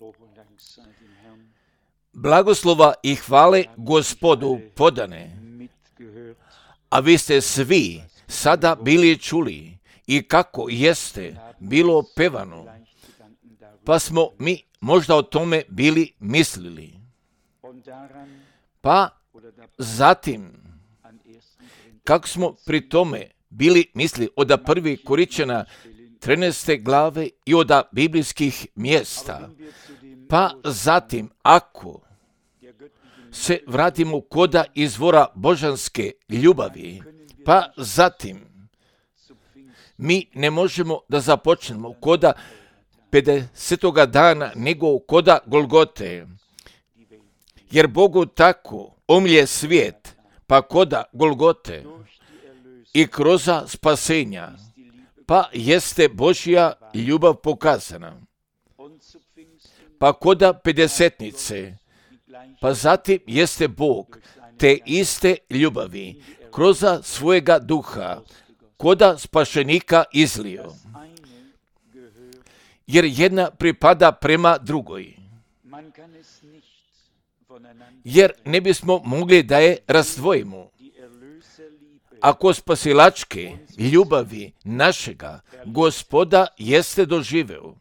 Blagoslova i hvale Gospodu podane, a vi ste svi sada bili čuli i kako jeste bilo pevano, pa smo mi možda o tome bili mislili. Pa zatim, kako smo pri tome bili mislili od prvi Koričana 13. glave i od biblijskih mjesta, pa zatim ako se vratimo koda izvora božanske ljubavi, pa zatim mi ne možemo da započnemo koda 50. dana nego koda Golgote, jer Bogu tako omlje svijet, pa koda Golgote i kroz spasenja, pa jeste Božja ljubav pokazana. Pa koda pedesetnice, pa zatim jeste Bog te iste ljubavi kroz svojega duha koda spašenika izlio. Jer jedna pripada prema drugoj. Jer ne bismo mogli da je razdvojimo. Ako spasilačke ljubavi našega Gospoda jeste doživeo,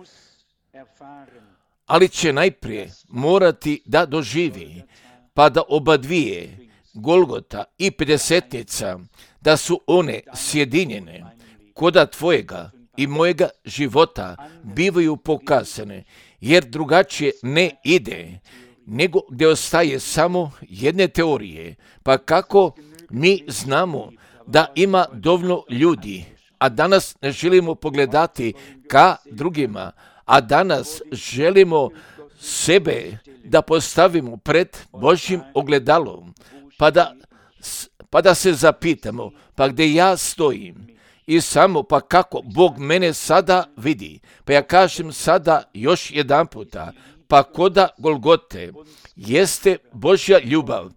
ali će najprije morati da doživi, pa da oba dvije, Golgota i pedesetnica, da su one sjedinjene, koda tvojega i mojega života bivaju pokazane, jer drugačije ne ide, nego gdje ostaje samo jedne teorije. Pa kako mi znamo da ima dovoljno ljudi, a danas ne želimo pogledati ka drugima, a danas želimo sebe da postavimo pred Božjim ogledalom, pa da se zapitamo, pa gdje ja stojim i samo pa kako Bog mene sada vidi. Pa ja kažem sada još jedan puta, pa koda Golgote jeste Božja ljubav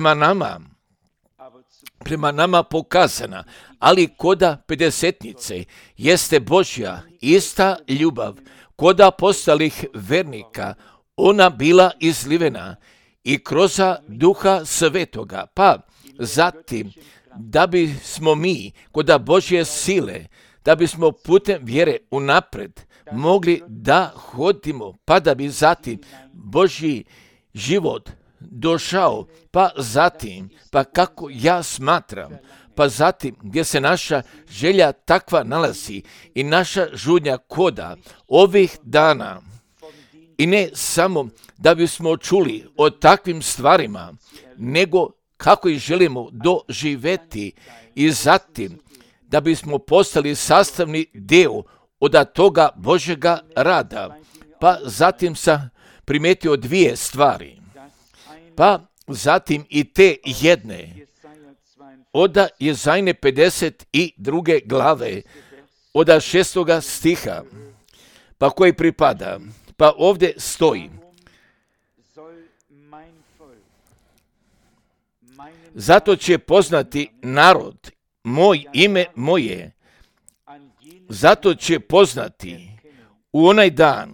prema nama pokazana, ali koda pedesetnice jeste Božja ista ljubav, koda postalih vernika ona bila izlivena i kroz Duha Svetoga, pa zatim da bismo mi koda Božje sile, da bismo putem vjere unapred mogli da hodimo, pa da bi zatim Božji život došao, pa zatim, pa kako ja smatram, pa zatim gdje se naša želja takva nalazi i naša žudnja koda ovih dana. I ne samo da bismo čuli o takvim stvarima, nego kako ih želimo doživeti i zatim da bismo postali sastavni dio od toga Božjega rada. Pa zatim sam primetio dvije stvari. Pa zatim i te jedne od Jezajne 52. glave od 6. stiha, pa koji pripada, pa ovdje stoji: zato će poznati narod moj ime moje, zato će poznati u onaj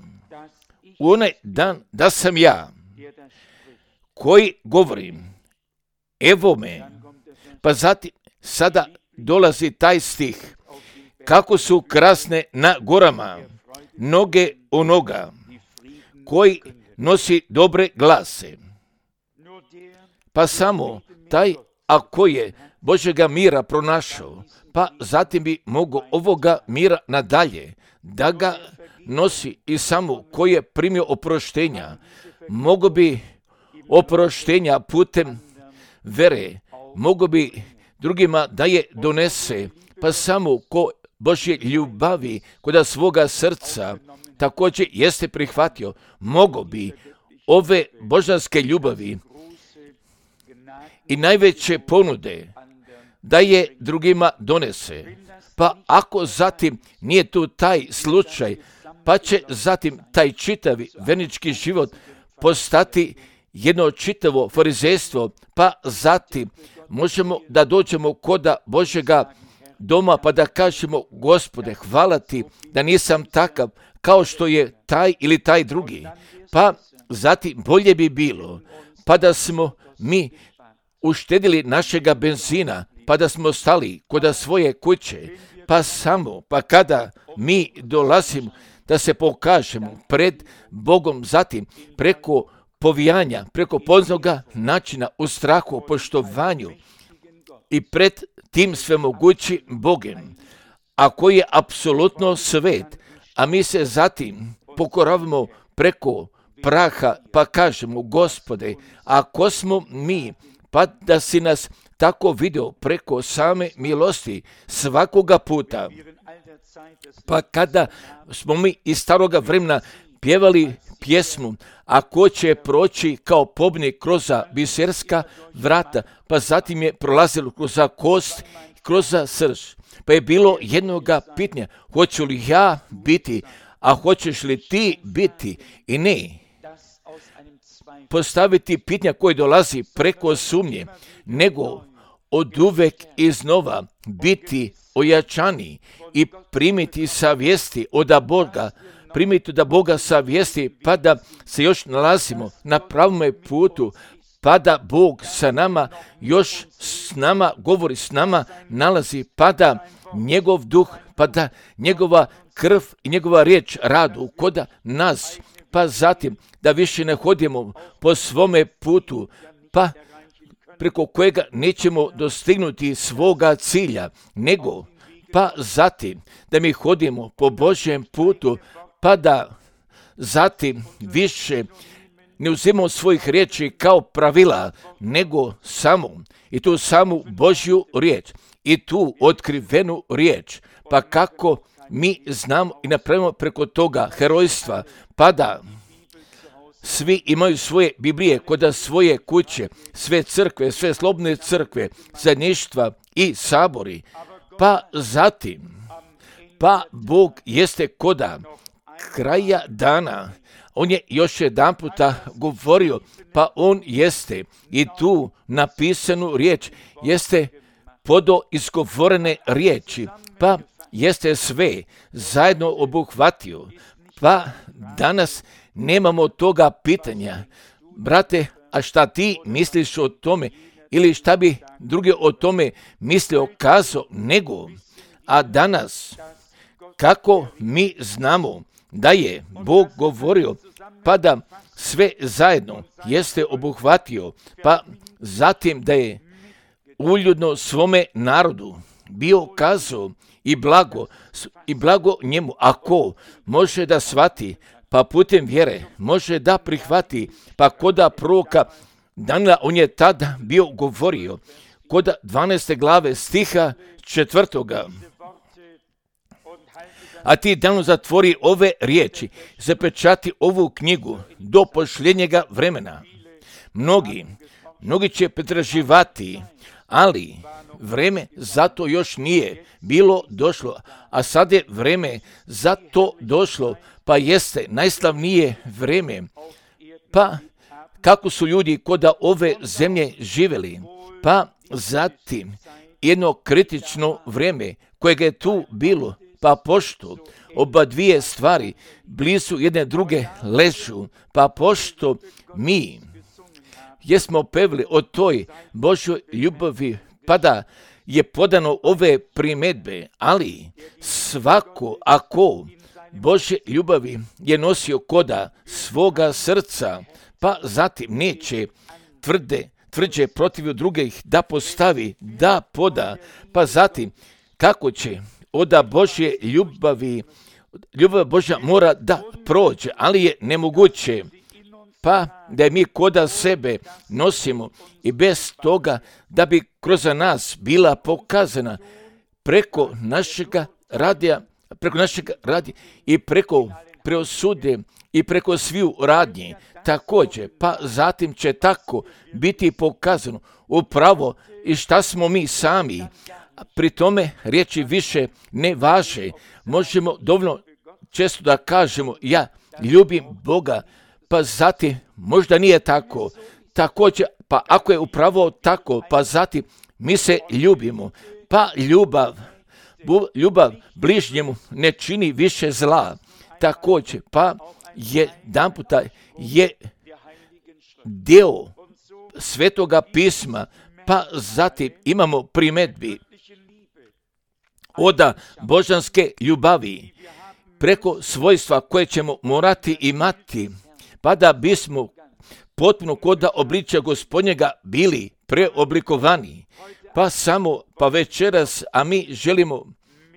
dan da sam ja, koji govorim, evo me. Pa zatim sada dolazi taj stih, kako su krasne na gorama noge onoga koji nosi dobre glase. Pa samo taj, ako je Božjega mira pronašao, pa zatim bi mogao ovoga mira nadalje da ga nosi i samo koji je primio oproštenja, mogo bi oproštenja putem vere, mogo bi drugima da je donese, pa samo ko Božje ljubavi koda svoga srca također jeste prihvatio, mogo bi ove božanske ljubavi i najveće ponude da je drugima donese. Pa ako zatim nije tu taj slučaj, pa će zatim taj čitavi vernički život postati jedno čitavo farizejstvo, pa zatim možemo da dođemo koda Božjega doma pa da kažemo, Gospode, hvala ti da nisam takav kao što je taj ili taj drugi. Pa zatim bolje bi bilo, pa da smo mi uštedili našega benzina, pa da smo stali kod svoje kuće, pa kada mi dolazimo da se pokažemo pred Bogom, zatim preko povijanja, preko poznoga načina u strahu, poštovanju i pred tim svemogućim Bogom, a koji je apsolutno svet, a mi se zatim pokoravamo preko praha, pa kažemo, Gospode, ako smo mi, pa da si nas tako vidio preko same milosti svakoga puta, pa kada smo mi iz staroga vremena pjevali pjesmu, ako će proći kao pobjednik kroz biserska vrata, pa zatim je prolazilo kroz kost, kroz srž. Pa je bilo jednoga pitanja, hoću li ja biti, a hoćeš li ti biti? I ne postaviti pitanja koje dolazi preko sumnje, nego od uvek iznova biti ojačani i primiti savjesti od Boga, primiti da Boga savjesti, pa da se još nalazimo na pravom putu, pa da Bog sa nama, još s nama govori, s nama nalazi, pa da njegov duh, pa da njegova krv i njegova riječ radu kod nas, pa zatim da više ne hodimo po svome putu, pa preko kojega nećemo dostignuti svoga cilja, nego pa zatim da mi hodimo po Božjem putu, pa da zatim više ne uzimamo svojih riječi kao pravila, nego samo i tu samu Božju riječ i tu otkrivenu riječ, pa kako mi znamo i napravimo preko toga herojstva, pa da svi imaju svoje Biblije kod svoje kuće, sve crkve, sve slobodne crkve, zajedništva i sabori, pa zatim, pa Bog jeste koda kraja dana. On je još jedan puta govorio, pa on jeste i tu napisanu riječ, jeste podo izgovorene riječi, pa jeste sve zajedno obuhvatio. Pa danas nemamo toga pitanja, brate, a šta ti misliš o tome, ili šta bi drugi o tome mislio, kazao, nego, a danas, kako mi znamo da je Bog govorio, pa da sve zajedno jeste obuhvatio, pa zatim da je uljudno svome narodu bio kazao i blago njemu, ako može da shvati, pa putem vjere može da prihvati, pa koda proroka Danila, on je tada bio govorio, kod 12. glave stiha 4. A ti dano zatvori ove riječi, zapečati ovu knjigu do posljednjega vremena. Mnogi će pretraživati, ali vreme za to još nije bilo došlo, a sad je vreme za to došlo, pa jeste najslavnije vreme. Pa kako su ljudi kod ove zemlje živjeli, pa zatim jedno kritično vrijeme kojega je tu bilo, pa pošto oba dvije stvari blizu jedne druge ležu, pa pošto mi jesmo pevili o toj Božoj ljubavi, pa da je podano ove primjedbe, ali svako ako Božje ljubavi je nosio koda svoga srca, pa zatim neće tvrđe protiv drugih da postavi, da poda, pa zatim kako će od Božje ljubavi, ljubav Božja mora da prođe, ali je nemoguće, pa da je mi koda sebe nosimo i bez toga da bi kroz nas bila pokazana preko našega radija i preko preosude i preko sviju radnji također, pa zatim će tako biti pokazano upravo i šta smo mi sami. Pri tome riječi više ne važe. Možemo dovoljno često da kažemo ja ljubim Boga, pa zatim možda nije tako. Također, pa ako je upravo tako, pa zatim mi se ljubimo, pa ljubav bližnjemu ne čini više zla. također, pa jedanputa je dio Svetoga pisma, pa zatim imamo primjedbi od božanske ljubavi preko svojstva koje ćemo morati imati, pa da bismo potpuno kod obličja Gospodnjega bili preoblikovani. Pa večeras, a mi želimo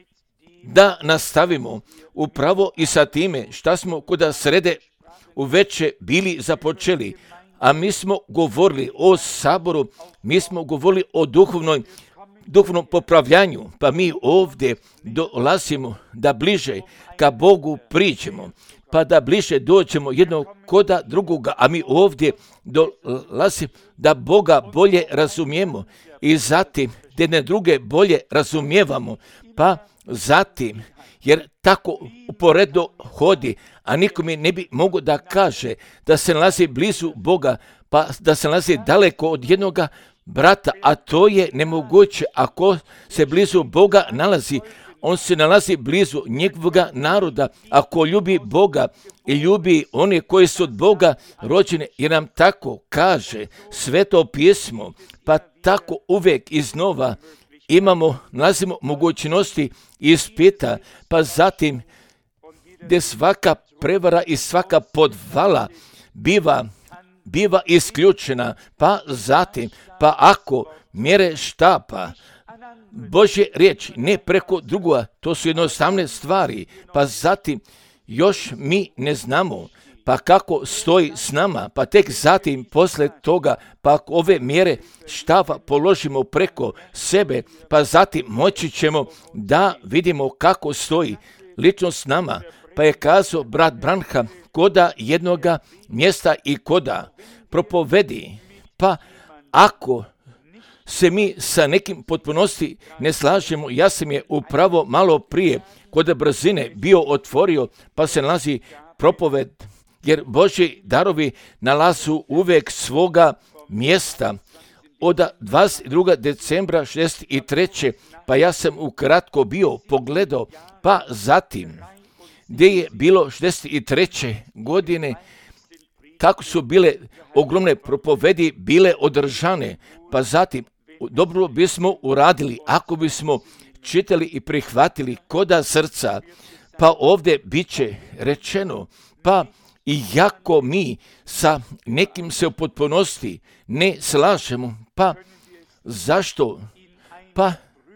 da nastavimo upravo i sa time šta smo kod srede uveče bili započeli, a mi smo govorili o saboru, mi smo govorili o duhovnom popravljanju, pa mi ovdje dolazimo da bliže ka Bogu priđemo, pa da bliže dođemo jednog koda drugoga, a mi ovdje dolazimo da Boga bolje razumijemo i zatim da jedne druge bolje razumijevamo, pa zatim, jer tako uporedo hodi, a niko mi ne bi mogao da kaže da se nalazi blizu Boga, pa da se nalazi daleko od jednoga brata, a to je nemoguće. Ako se blizu Boga nalazi, on se nalazi blizu njegovoga naroda. Ako ljubi Boga i ljubi one koji su od Boga rođene, jer nam tako kaže Sveto pismo, pa tako uvijek iznova nalazimo mogućnosti ispita, pa zatim gdje svaka prevara i svaka podvala biva isključena, pa zatim, pa ako mjere štapa Božje riječi ne preko drugoga, to su jednostavne stvari, pa zatim još mi ne znamo, pa kako stoji s nama, pa tek zatim posle toga, pa ako ove mjere štapa položimo preko sebe, pa zatim moći ćemo da vidimo kako stoji lično s nama. Pa je kazao brat Branham, koda jednoga mjesta i koda propovedi, pa ako se mi sa nekim potpunosti ne slažemo, ja sam je upravo malo prije kod brzine bio otvorio, pa se nalazi propoved, jer Božji darovi nalazu uvijek svoga mjesta. Od 22. decembra 63. pa ja sam ukratko bio pogledao, pa zatim gdje je bilo 63. godine, kako su bile ogromne propovedi bile održane, pa zatim dobro bismo uradili ako bismo čitali i prihvatili koda srca, pa ovdje bit će rečeno, pa iako mi sa nekim se u potpunosti ne slažemo, pa zašto? Pa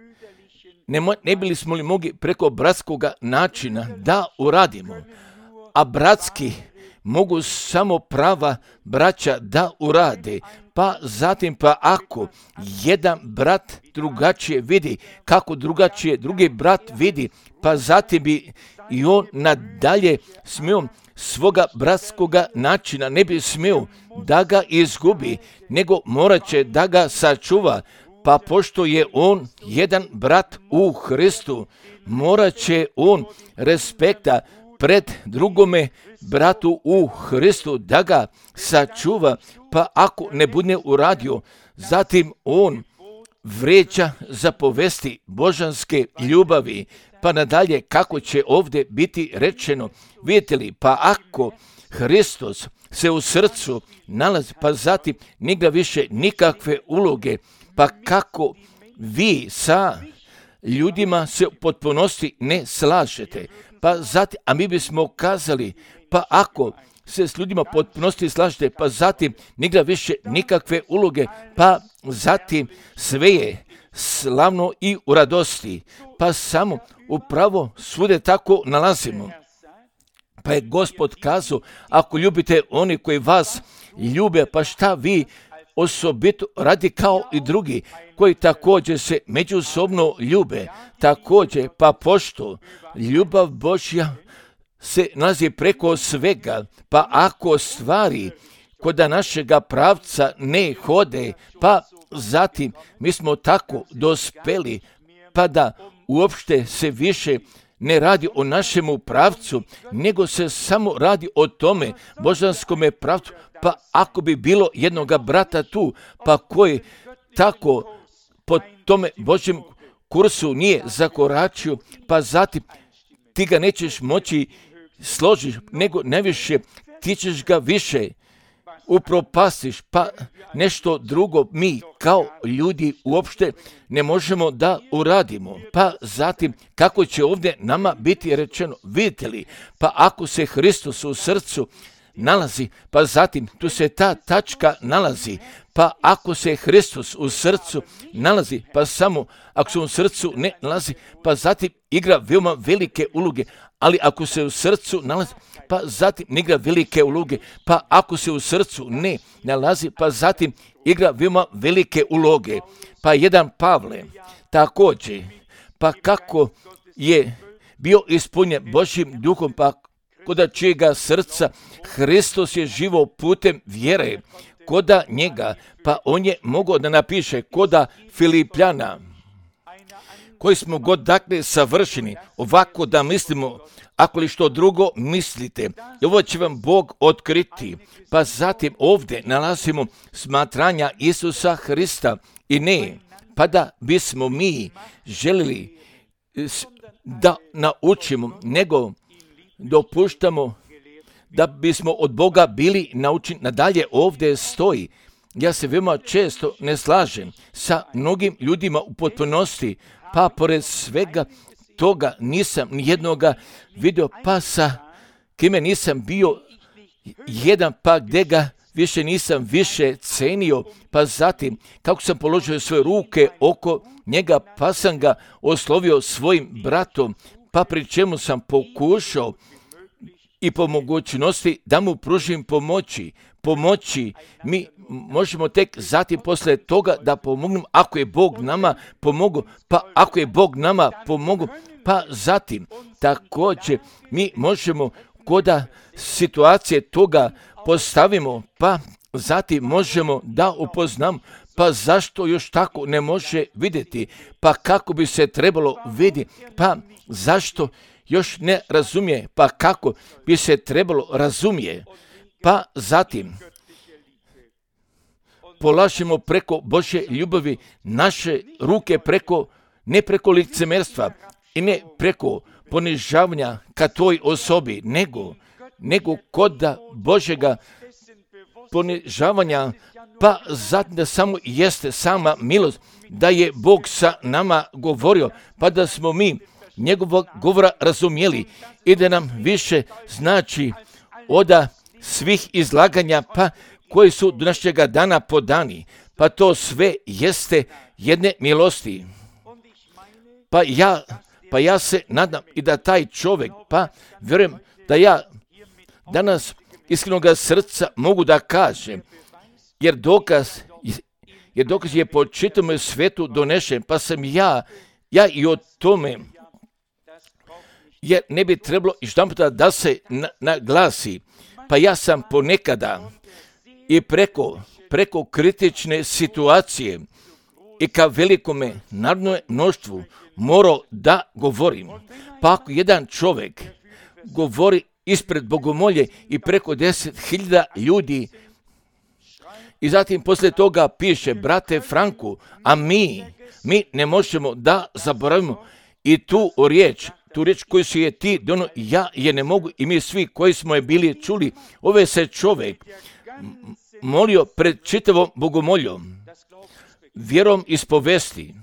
ne bili smo li mogli preko bratskoga načina da uradimo, a bratski mogu samo prava braća da urade, pa zatim pa ako jedan brat drugačije vidi, kako drugačije drugi brat vidi, pa zatim bi i on nadalje smio svoga bratskoga načina, ne bi smio da ga izgubi, nego morat će da ga sačuva, pa pošto je on jedan brat u Hristu, morat će on respekta pred drugome bratu u Hristu da ga sačuva, pa ako ne bude uradio, zatim on vređa zapovesti božanske ljubavi, pa nadalje kako će ovdje biti rečeno. Vidite li, pa ako Hristos se u srcu nalazi, pa zatim nigda više nikakve uloge, pa kako vi sa ljudima se u potpunosti ne slažete, pa zatim, a mi bismo kazali, pa ako se s ljudima potpunosti slažete, pa zatim nigda više nikakve uloge, pa zatim sve je slavno i u radosti, pa samo upravo svude tako nalazimo. Pa je Gospod kazao, ako ljubite oni koji vas ljube, pa šta vi osobito radi kao i drugi, koji također se međusobno ljube, također, pa pošto ljubav Božja se nalazi preko svega, pa ako stvari kod našega pravca ne hode, pa zatim mi smo tako dospeli, pa da uopšte se više ne radi o našemu pravcu, nego se samo radi o tome božanskome pravcu, pa ako bi bilo jednoga brata tu, pa koji tako po tome Božjem kursu nije zakoračio, pa zatim ti ga nećeš moći složiš, nego najviše ti ćeš ga više upropastiš, pa nešto drugo mi kao ljudi uopšte ne možemo da uradimo. Pa zatim, kako će ovdje nama biti rečeno, vidite li, pa ako se Hristos u srcu nalazi, pa zatim tu se ta tačka nalazi, pa ako se Hristos u srcu nalazi, pa samo ako se u srcu ne nalazi, pa zatim igra veoma velike uloge, ali ako se u srcu nalazi, pa zatim ne igra velike uloge, pa ako se u srcu ne nalazi, pa zatim igra veoma velike uloge. Pa jedan Pavle također, pa kako je bio ispunjen Božjim duhom, pa koda čijega srca Hristos je živo putem vjere, koda njega, pa on je mogao da napiše koda Filipljana, koji smo god dakle savršeni, ovako da mislimo, ako li što drugo mislite, ovo će vam Bog otkriti. Pa zatim ovdje nalazimo smatranja Isusa Hrista i ne, pa da bismo mi želili da naučimo, nego dopuštamo da bismo od Boga bili naučeni. Nadalje ovdje stoji, ja se veoma često ne slažem sa mnogim ljudima u potpunosti, pa pored svega toga nisam nijednoga vidio, pa sa kime nisam bio jedan, pa gdje ga više nisam više cenio, pa zatim kako sam položio svoje ruke oko njega, pa sam ga oslovio svojim bratom, pa pri čemu sam pokušao i po mogućnosti da mu pružim pomoći mi možemo tek zatim posle toga da pomognemo, ako je Bog nama pomogao, pa ako je Bog nama pomogao, pa zatim također mi možemo koda situacije toga postavimo, pa zatim možemo da upoznamo, pa zašto još tako ne može vidjeti, pa kako bi se trebalo vidjeti, pa zašto još ne razumije, pa kako bi se trebalo razumije, pa zatim polažemo preko Božje ljubavi naše ruke ne preko licemerstva i ne preko ponižavanja ka toj osobi, nego kod Božjega ponižavanja, pa zatim da samo jeste sama milost, da je Bog sa nama govorio, pa da smo mi njegovog govora razumjeli i da nam više znači od svih izlaganja, pa koji su do našega dana podani, pa to sve jeste jedne milosti. Pa ja se nadam i da taj čovjek, pa vjerujem da ja danas iskrenoga srca mogu da kažem, jer dokaz je po čitavom svetu donešen, pa sam ja i o tome, jer ne bi trebalo i štamputa da se naglasi, pa ja sam ponekada i preko kritične situacije i ka velikome narodnom mnoštvu morao da govorim. Pa ako jedan čovjek govori ispred bogomolje i preko 10.000 ljudi i zatim poslije toga piše, brate Franku, a mi ne možemo da zaboravimo i tu riječ koju si je ti dono, ja je ne mogu i mi svi koji smo je bili čuli, ove se čovjek molio pred čitavom bogomoljom, vjerom ispovesti,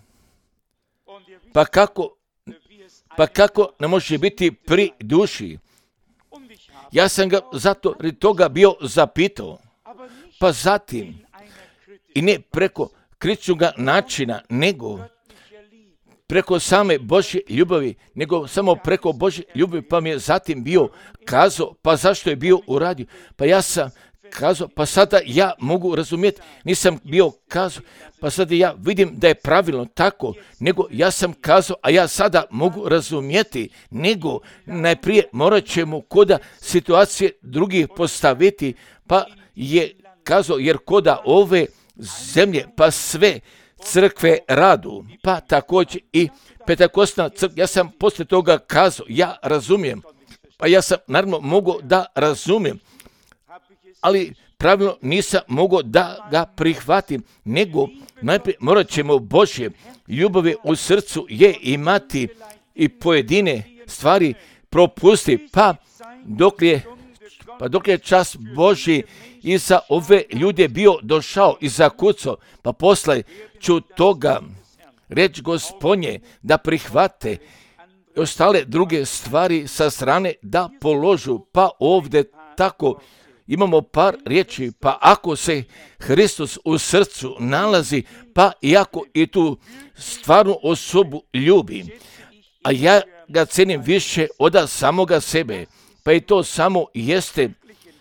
pa kako ne može biti pri duši. Ja sam ga zato toga bio zapitao, pa zatim i ne preko kritičnog načina, nego preko same Božje ljubavi, nego samo preko Božje ljubavi, pa mi je zatim bio kazao, pa zašto je bio uradio, pa ja sam kazao, pa sada ja mogu razumjeti, nisam bio kazao, pa sada ja vidim da je pravilno tako, nego ja sam kazao, a ja sada mogu razumjeti, nego najprije morat ćemo koda situacije drugih postaviti, pa je kazao, jer koda ove zemlje, pa sve crkve radu, pa također i Pentekostna crkva, ja sam poslije toga kazao, ja razumijem, pa ja sam naravno mogao da razumijem, ali pravilno nisam mogao da ga prihvatim, nego najprije morat ćemo Božje ljubavi u srcu je imati i pojedine stvari propusti, pa dok je čas Božji iza ove ljude bio došao i zakucao, pa posle ću toga reći Gospodnje da prihvate ostale druge stvari sa strane da položu, pa ovdje tako imamo par riječi, pa ako se Hristos u srcu nalazi, pa iako i tu stvarnu osobu ljubi, a ja ga cenim više od samoga sebe, pa i to samo jeste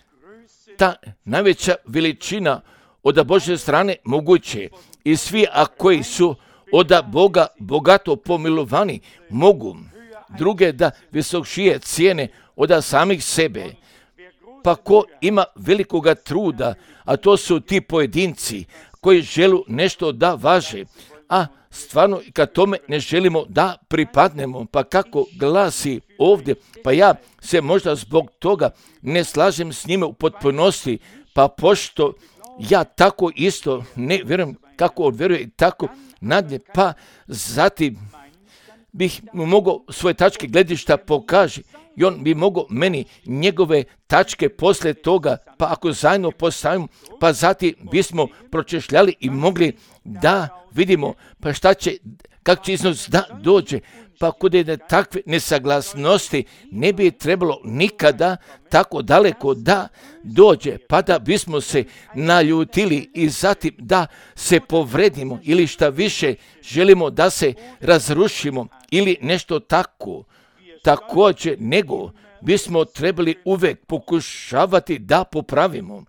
ta najveća veličina od Božje strane moguće. I svi, a koji su od Boga bogato pomilovani, mogu druge da visokšije cijene od samih sebe. Pa ko ima velikoga truda, a to su ti pojedinci koji žele nešto da važe, a stvarno kad tome ne želimo da pripadnemo, pa kako glasi ovdje, pa ja se možda zbog toga ne slažem s njime u potpunosti, pa pošto ja tako isto ne vjerujem kako on vjeruje i tako nadalje, pa zatim bih mu mogao svoje tačke gledišta pokaži i on bi mogao meni njegove tačke poslije toga, pa ako zajedno postavimo, pa zatim bismo pročešljali i mogli da vidimo pa šta će, kako će iznos da dođe, pa kod jedne takve nesaglasnosti ne bi trebalo nikada tako daleko da dođe, pa da bismo se naljutili i zatim da se povredimo ili šta više želimo da se razrušimo ili nešto tako. Također nego bismo trebali uvek pokušavati da popravimo.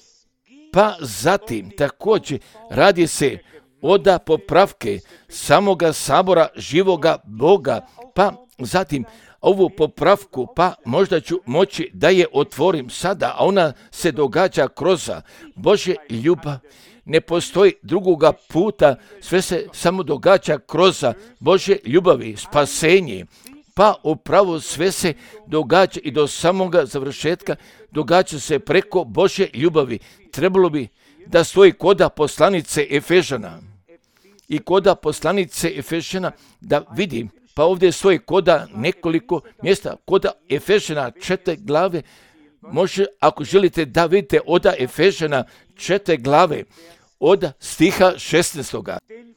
Pa zatim također radi se od popravke samoga sabora živoga Boga, pa zatim ovu popravku, pa možda ću moći da je otvorim sada, a ona se događa kroz Božje ljubav. Ne postoji drugoga puta, sve se samo događa kroz Božje ljubavi, spasenje. Pa upravo sve se događa i do samoga završetka događa se preko Božje ljubavi. Trebalo bi da stoji koda poslanice Efežana. I koda poslanice Efežana da vidim, pa ovdje stoji koda nekoliko mjesta, koda Efežana 4 glave, može ako želite da vidite od Efežana 4 glave, od stiha 16.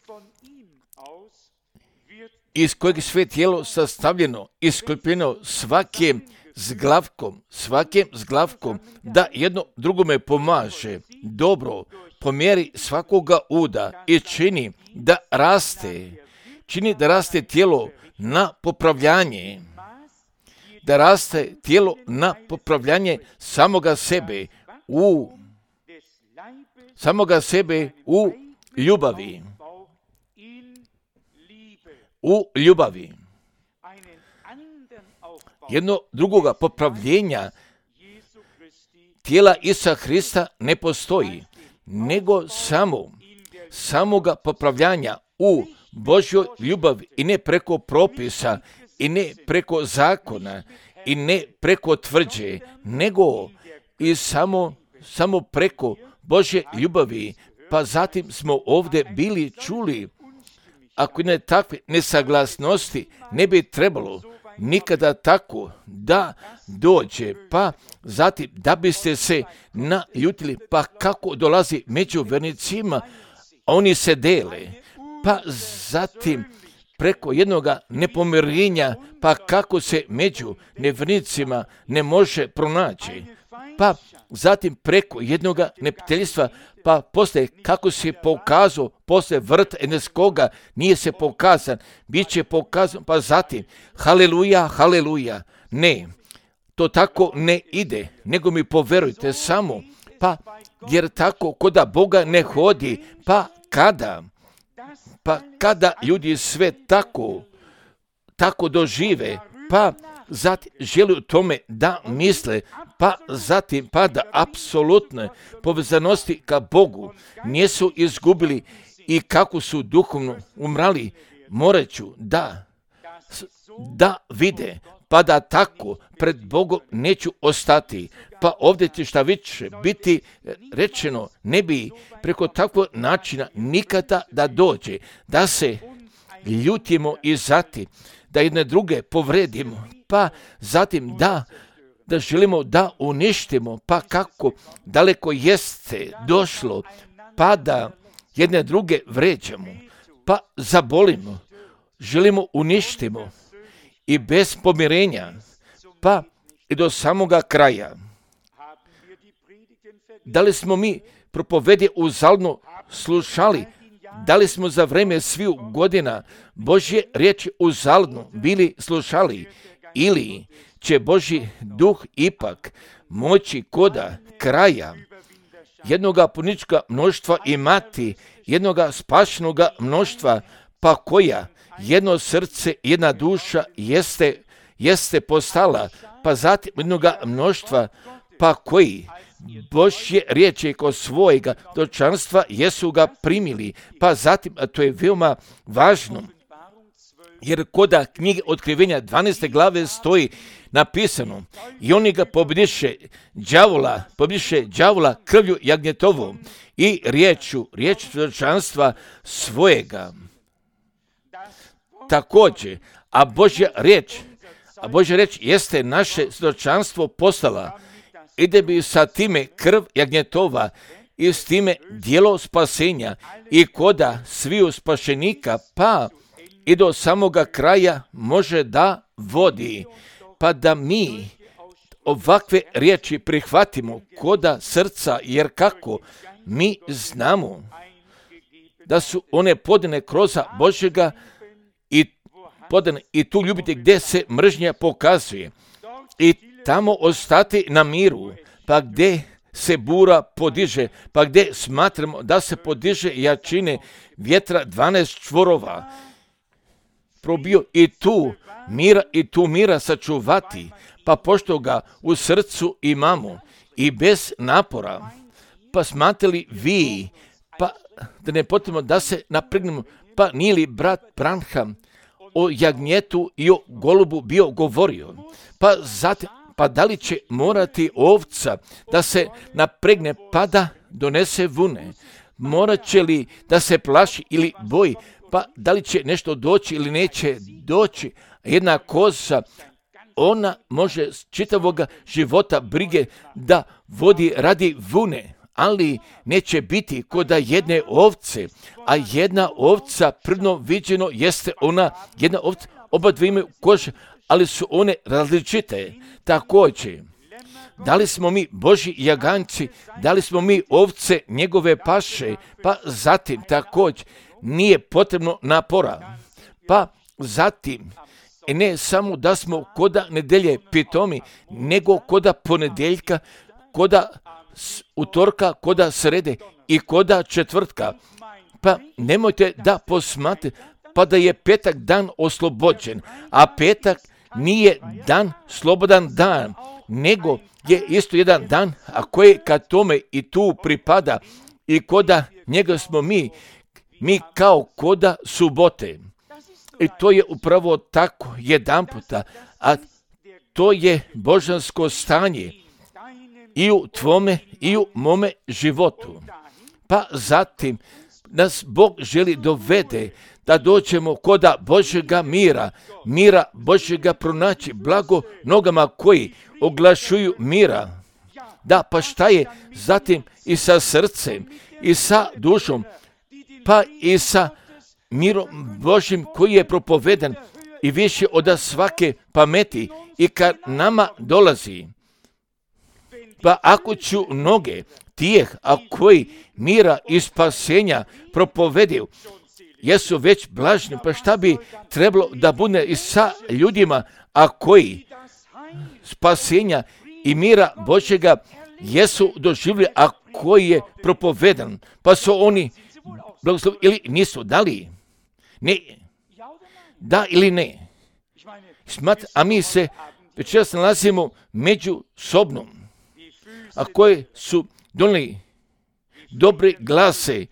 Iz kojeg sve tijelo sastavljeno, isklopljeno svakim zglavkom, da jedno drugome pomaže dobro po mjeri svakoga uda i čini da raste tijelo na popravljanje, samoga sebe u ljubavi. Jedno drugoga popravljenja tijela Isusa Hrista ne postoji, nego samoga popravljanja u Božjoj ljubavi i ne preko propisa i ne preko zakona i ne preko tvrđe, nego i samo preko Božje ljubavi. Pa zatim smo ovdje bili čuli, ako ne takve nesaglasnosti ne bi trebalo nikada tako da dođe, pa zatim da biste se naljutili, pa kako dolazi među vernicima, oni se dele, pa zatim preko jednoga nepomirenja, pa kako se među nevernicima ne može pronaći, pa zatim preko jednoga neprijateljstva, pa poslije kako se pokazao, poslije vrt eneskoga nije se pokazan, bit će pokazan, pa zatim, haleluja, ne, to tako ne ide, nego mi poverujte samo, pa jer tako koda Boga ne hodi, pa kada ljudi sve tako dožive, pa zatim želi u tome da misle, pa zatim pa da apsolutne povezanosti ka Bogu nisu izgubili i kako su duhovno umrali, moraću da vide, pa da tako pred Bogom neću ostati. Pa ovdje će šta više biti rečeno, ne bi preko takvog načina nikada da dođe, da se ljutimo i zatim, da jedne druge povredimo, pa zatim da želimo da uništimo, pa kako daleko jeste došlo, pa da jedne druge vređamo, pa zabolimo, želimo uništimo i bez pomirenja, pa i do samoga kraja. Da li smo mi propovedi uzaludno slušali? Da li smo za vreme svih godina Božje riječi uzaludno bili slušali? Ili će Božji duh ipak moći koda kraja jednoga punička mnoštva imati, jednoga spašenoga mnoštva, pa koja jedno srce, jedna duša jeste postala, pa zatim jednoga mnoštva, pa koji Božje riječi kod svojega dočanstva jesu ga primili, pa zatim, a to je veoma važno, jer koda knjige Otkrivenja 12. glave stoji napisano i oni ga pobjediše đavola krvlju jagnjetovom i riječu svjedočanstva svojega. Također, a Božja riječ jeste naše svjedočanstvo postala, i da bi sa time krv jagnjetova i s time djelo spasenja i koda sviju spašenika, pa i do samoga kraja može da vodi, pa da mi ovakve riječi prihvatimo koda srca, jer kako mi znamo da su one podane kroz Božjega i tu ljubite gdje se mržnja pokazuje i tamo ostati na miru, pa gdje se bura podiže, pa gdje smatramo da se podiže jačine vjetra 12 čvorova, probio i tu mira sačuvati, pa pošto ga u srcu imamo i bez napora, pa smatrali vi, pa da ne potrebno da se napregnemo, pa nije li brat Branham o jagnjetu i o golubu bio govorio, pa da li će morati ovca da se napregne pa da donese vune, morat će li da se plaši ili boji, pa da li će nešto doći ili neće doći. Jedna koza, ona može čitavoga života brige da vodi radi vune, ali neće biti koda jedne ovce, a jedna ovca prvno viđeno jeste ona, jedna ovca, oba dvije imaju kože, ali su one različite. Također, da li smo mi Božji jaganci, da li smo mi ovce njegove paše, pa zatim također nije potrebno napora, pa zatim ne samo da smo koda nedelje pitomi, nego koda ponedjeljka, koda utorka, koda srede i koda četvrtka. Pa nemojte da posmatrate, pa da je petak dan oslobođen, a petak nije dan, slobodan dan, nego je isto jedan dan, a koji kad tome i tu pripada i koda njega smo mi kao koda subote. I to je upravo tako jedan puta, a to je božansko stanje i u tvome i u mome životu. Pa zatim nas Bog želi dovede da dođemo koda Božjega mira Božjega pronaći, blago nogama koji oglašuju mira. Da, pa šta je zatim i sa srcem, i sa dušom, pa i sa mirom Božjim koji je propovedan i više od svake pameti i kad nama dolazi. Pa ako ću noge tijeh, a koji mira i spasenja propovediju, jesu već blažni, pa šta bi trebalo da bude i sa ljudima, a koji spasenja i mira Božjega jesu doživjeli, a koji je propovedan, pa su oni blagosloveni ili nisu, da li? Ne. Da ili ne? A mi se večeras nalazimo međusobno, a koji su donijeli dobre glase,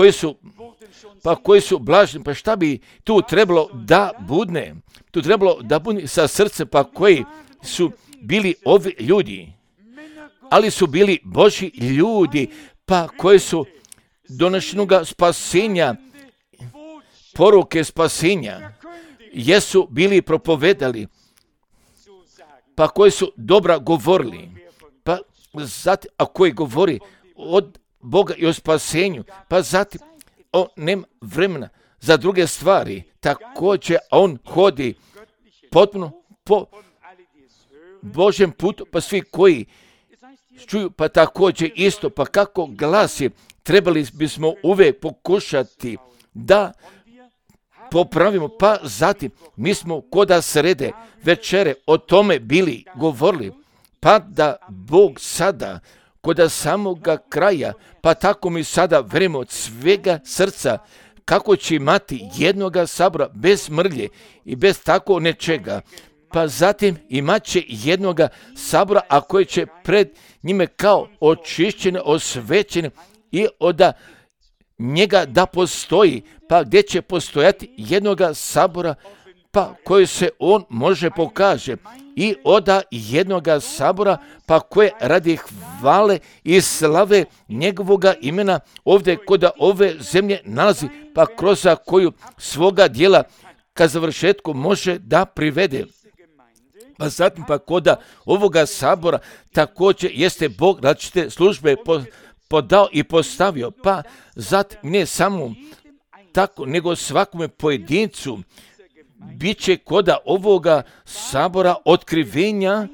koji su blažni, pa šta bi tu trebalo da budne? Tu trebalo da budne sa srcem, pa koji su bili ovi ljudi, ali su bili Božji ljudi, pa koji su donošenoga spasenja, poruke spasenja, jesu bili propovedali. pa koji su dobra govorili, pa zatim, a koji govori od Boga i o spasenju, pa zatim on nema vremena za druge stvari, također on hodi potpuno po Božjem putu, pa svi koji čuju, pa također isto, pa kako glasi, trebali bismo uvijek pokušati da popravimo, pa zatim mi smo koda srede večere o tome bili govorili, pa da Bog sada koda samoga kraja, pa tako mi sada verujemo od svega srca kako će imati jednoga sabora bez mrlje i bez tako nečega, pa zatim imat će jednoga sabora, a koji će pred njime kao očišćene, osvećene i od njega da postoji, pa gdje će postojati jednoga sabora, pa koji se on može pokaže i od jednoga sabora, pa koje radi hvale i slave njegovoga imena ovdje kod ove zemlje nalazi, pa kroz koju svoga djela ka završetku može da privede. Pa zatim pa kod ovoga sabora također jeste Bog različite službe podao i postavio, pa zatim ne samo tako, nego svakome pojedincu bit će kod ovoga sabora otkrivenja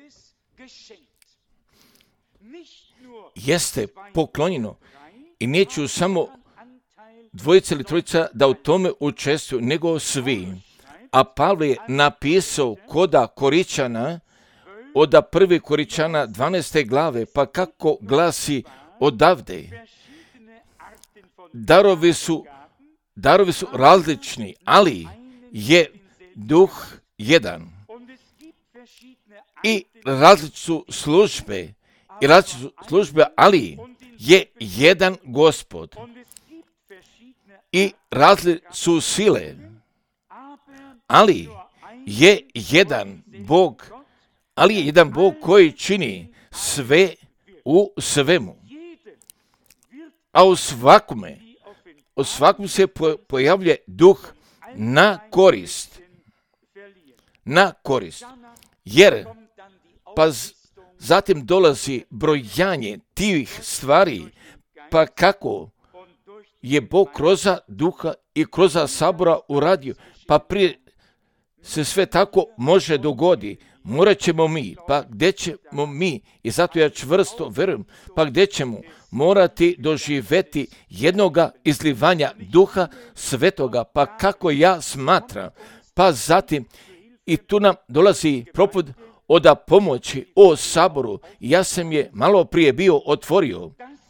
jeste poklonjeno i neću samo dvojica ili trojica da u tome učestvuju, nego svi. A Pavle je napisao koda Koričana, od 1. Koričana 12. glave, pa kako glasi odavde. Darovi su različni, ali je duh jedan. I različite su službe, ali je jedan Gospod. I različite su sile, ali je jedan Bog, koji čini sve u svemu. A u svakom se pojavlja duh na korist. Jer pa zatim dolazi brojanje tih stvari, pa kako je Bog kroz duha i kroz sabora uradio, pa prije se sve tako može dogodi. Morat ćemo mi, pa gdje ćemo mi, i zato ja čvrsto verujem, pa gdje ćemo morati doživjeti jednoga izlivanja duha svetoga, pa kako ja smatram, pa zatim i tu nam dolazi propoved od pomoći o saboru. Ja sam je malo prije bio otvorio,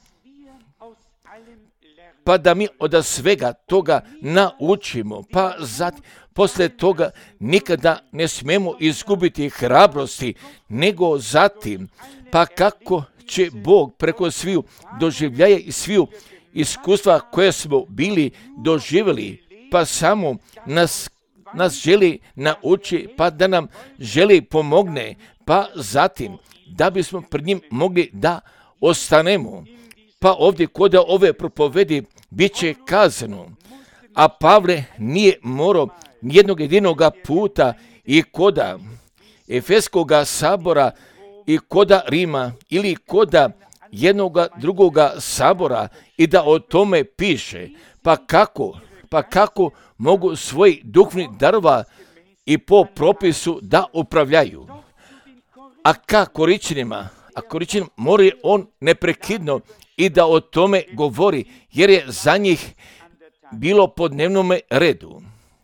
pa da mi od svega toga naučimo, pa zatim poslije toga nikada ne smijemo izgubiti hrabrosti, nego zatim, pa kako će Bog preko sviju doživljaja i sviju iskustva koje smo bili doživjeli, pa samo nas želi nauči, pa da nam želi pomogne, pa zatim da bismo pred njim mogli da ostanemo. Pa ovdje kod ove propovedi bit će kazano, a Pavle nije morao nijednog jedinoga puta i koda Efeskoga sabora i koda Rima ili koda jednoga drugoga sabora i da o tome piše, pa kako mogu svoj duhovni darova i po propisu da upravljaju. A Koričanima mora on neprekidno i da o tome govori, jer je za njih bilo po dnevnome redu.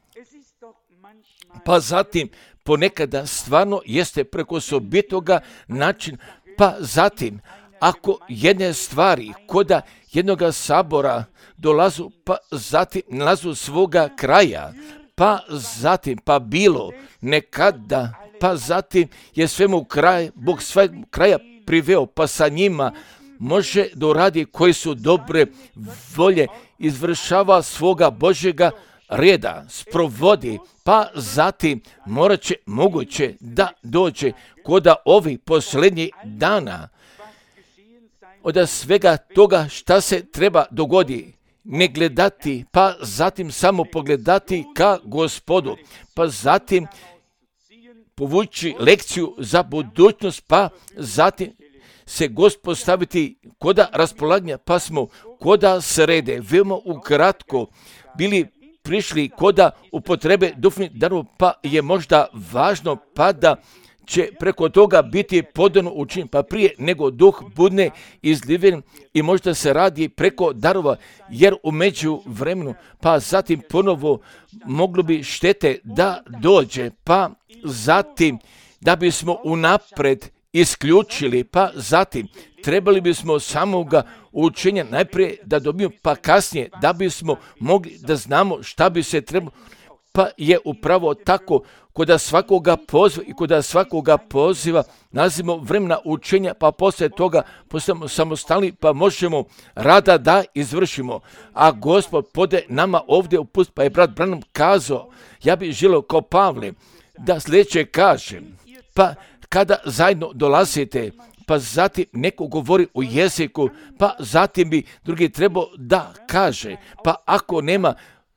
Pa zatim ponekada stvarno jeste preko osobitoga način, pa zatim ako jedne stvari koda jednoga sabora dolazu, pa zatim nalazu svoga kraja, pa zatim pa bilo nekada, pa zatim je svemu kraj, Bog sve kraja priveo, pa sa njima može doradi koji su dobre volje, izvršava svoga Božjega reda, sprovodi, pa zatim moguće da dođe koda ovih posljednjih dana od svega toga šta se treba dogodi, ne gledati, pa zatim samo pogledati ka Gospodu, pa zatim povući lekciju za budućnost, pa zatim se Gospod staviti koda raspolaganja, pa smo koda srede, veoma ukratko bili prišli koda upotrebe duhovnih darova, pa je možda važno pa da će preko toga biti podano učin, pa prije nego duh budne izliven i možda se radi preko darova, jer u međuvremenu, pa zatim ponovo moglo bi štete da dođe, pa zatim da bismo unapred isključili, pa zatim trebali bismo samoga učenja najprije da dobijemo, pa kasnije da bismo mogli da znamo šta bi se trebalo, pa je upravo tako koda svakoga poziva i koda svakoga poziva nalazimo vremena učenja, pa poslije toga postajemo samostalni, pa možemo rada da izvršimo. A Gospod pode nama ovdje upust, pa je brat Branham kazao, ja bih želio kao Pavle da sljedeće kažem, pa kada zajedno dolazite, pa zatim neko govori u jeziku, pa zatim bi drugi trebao da kaže, pa ako nema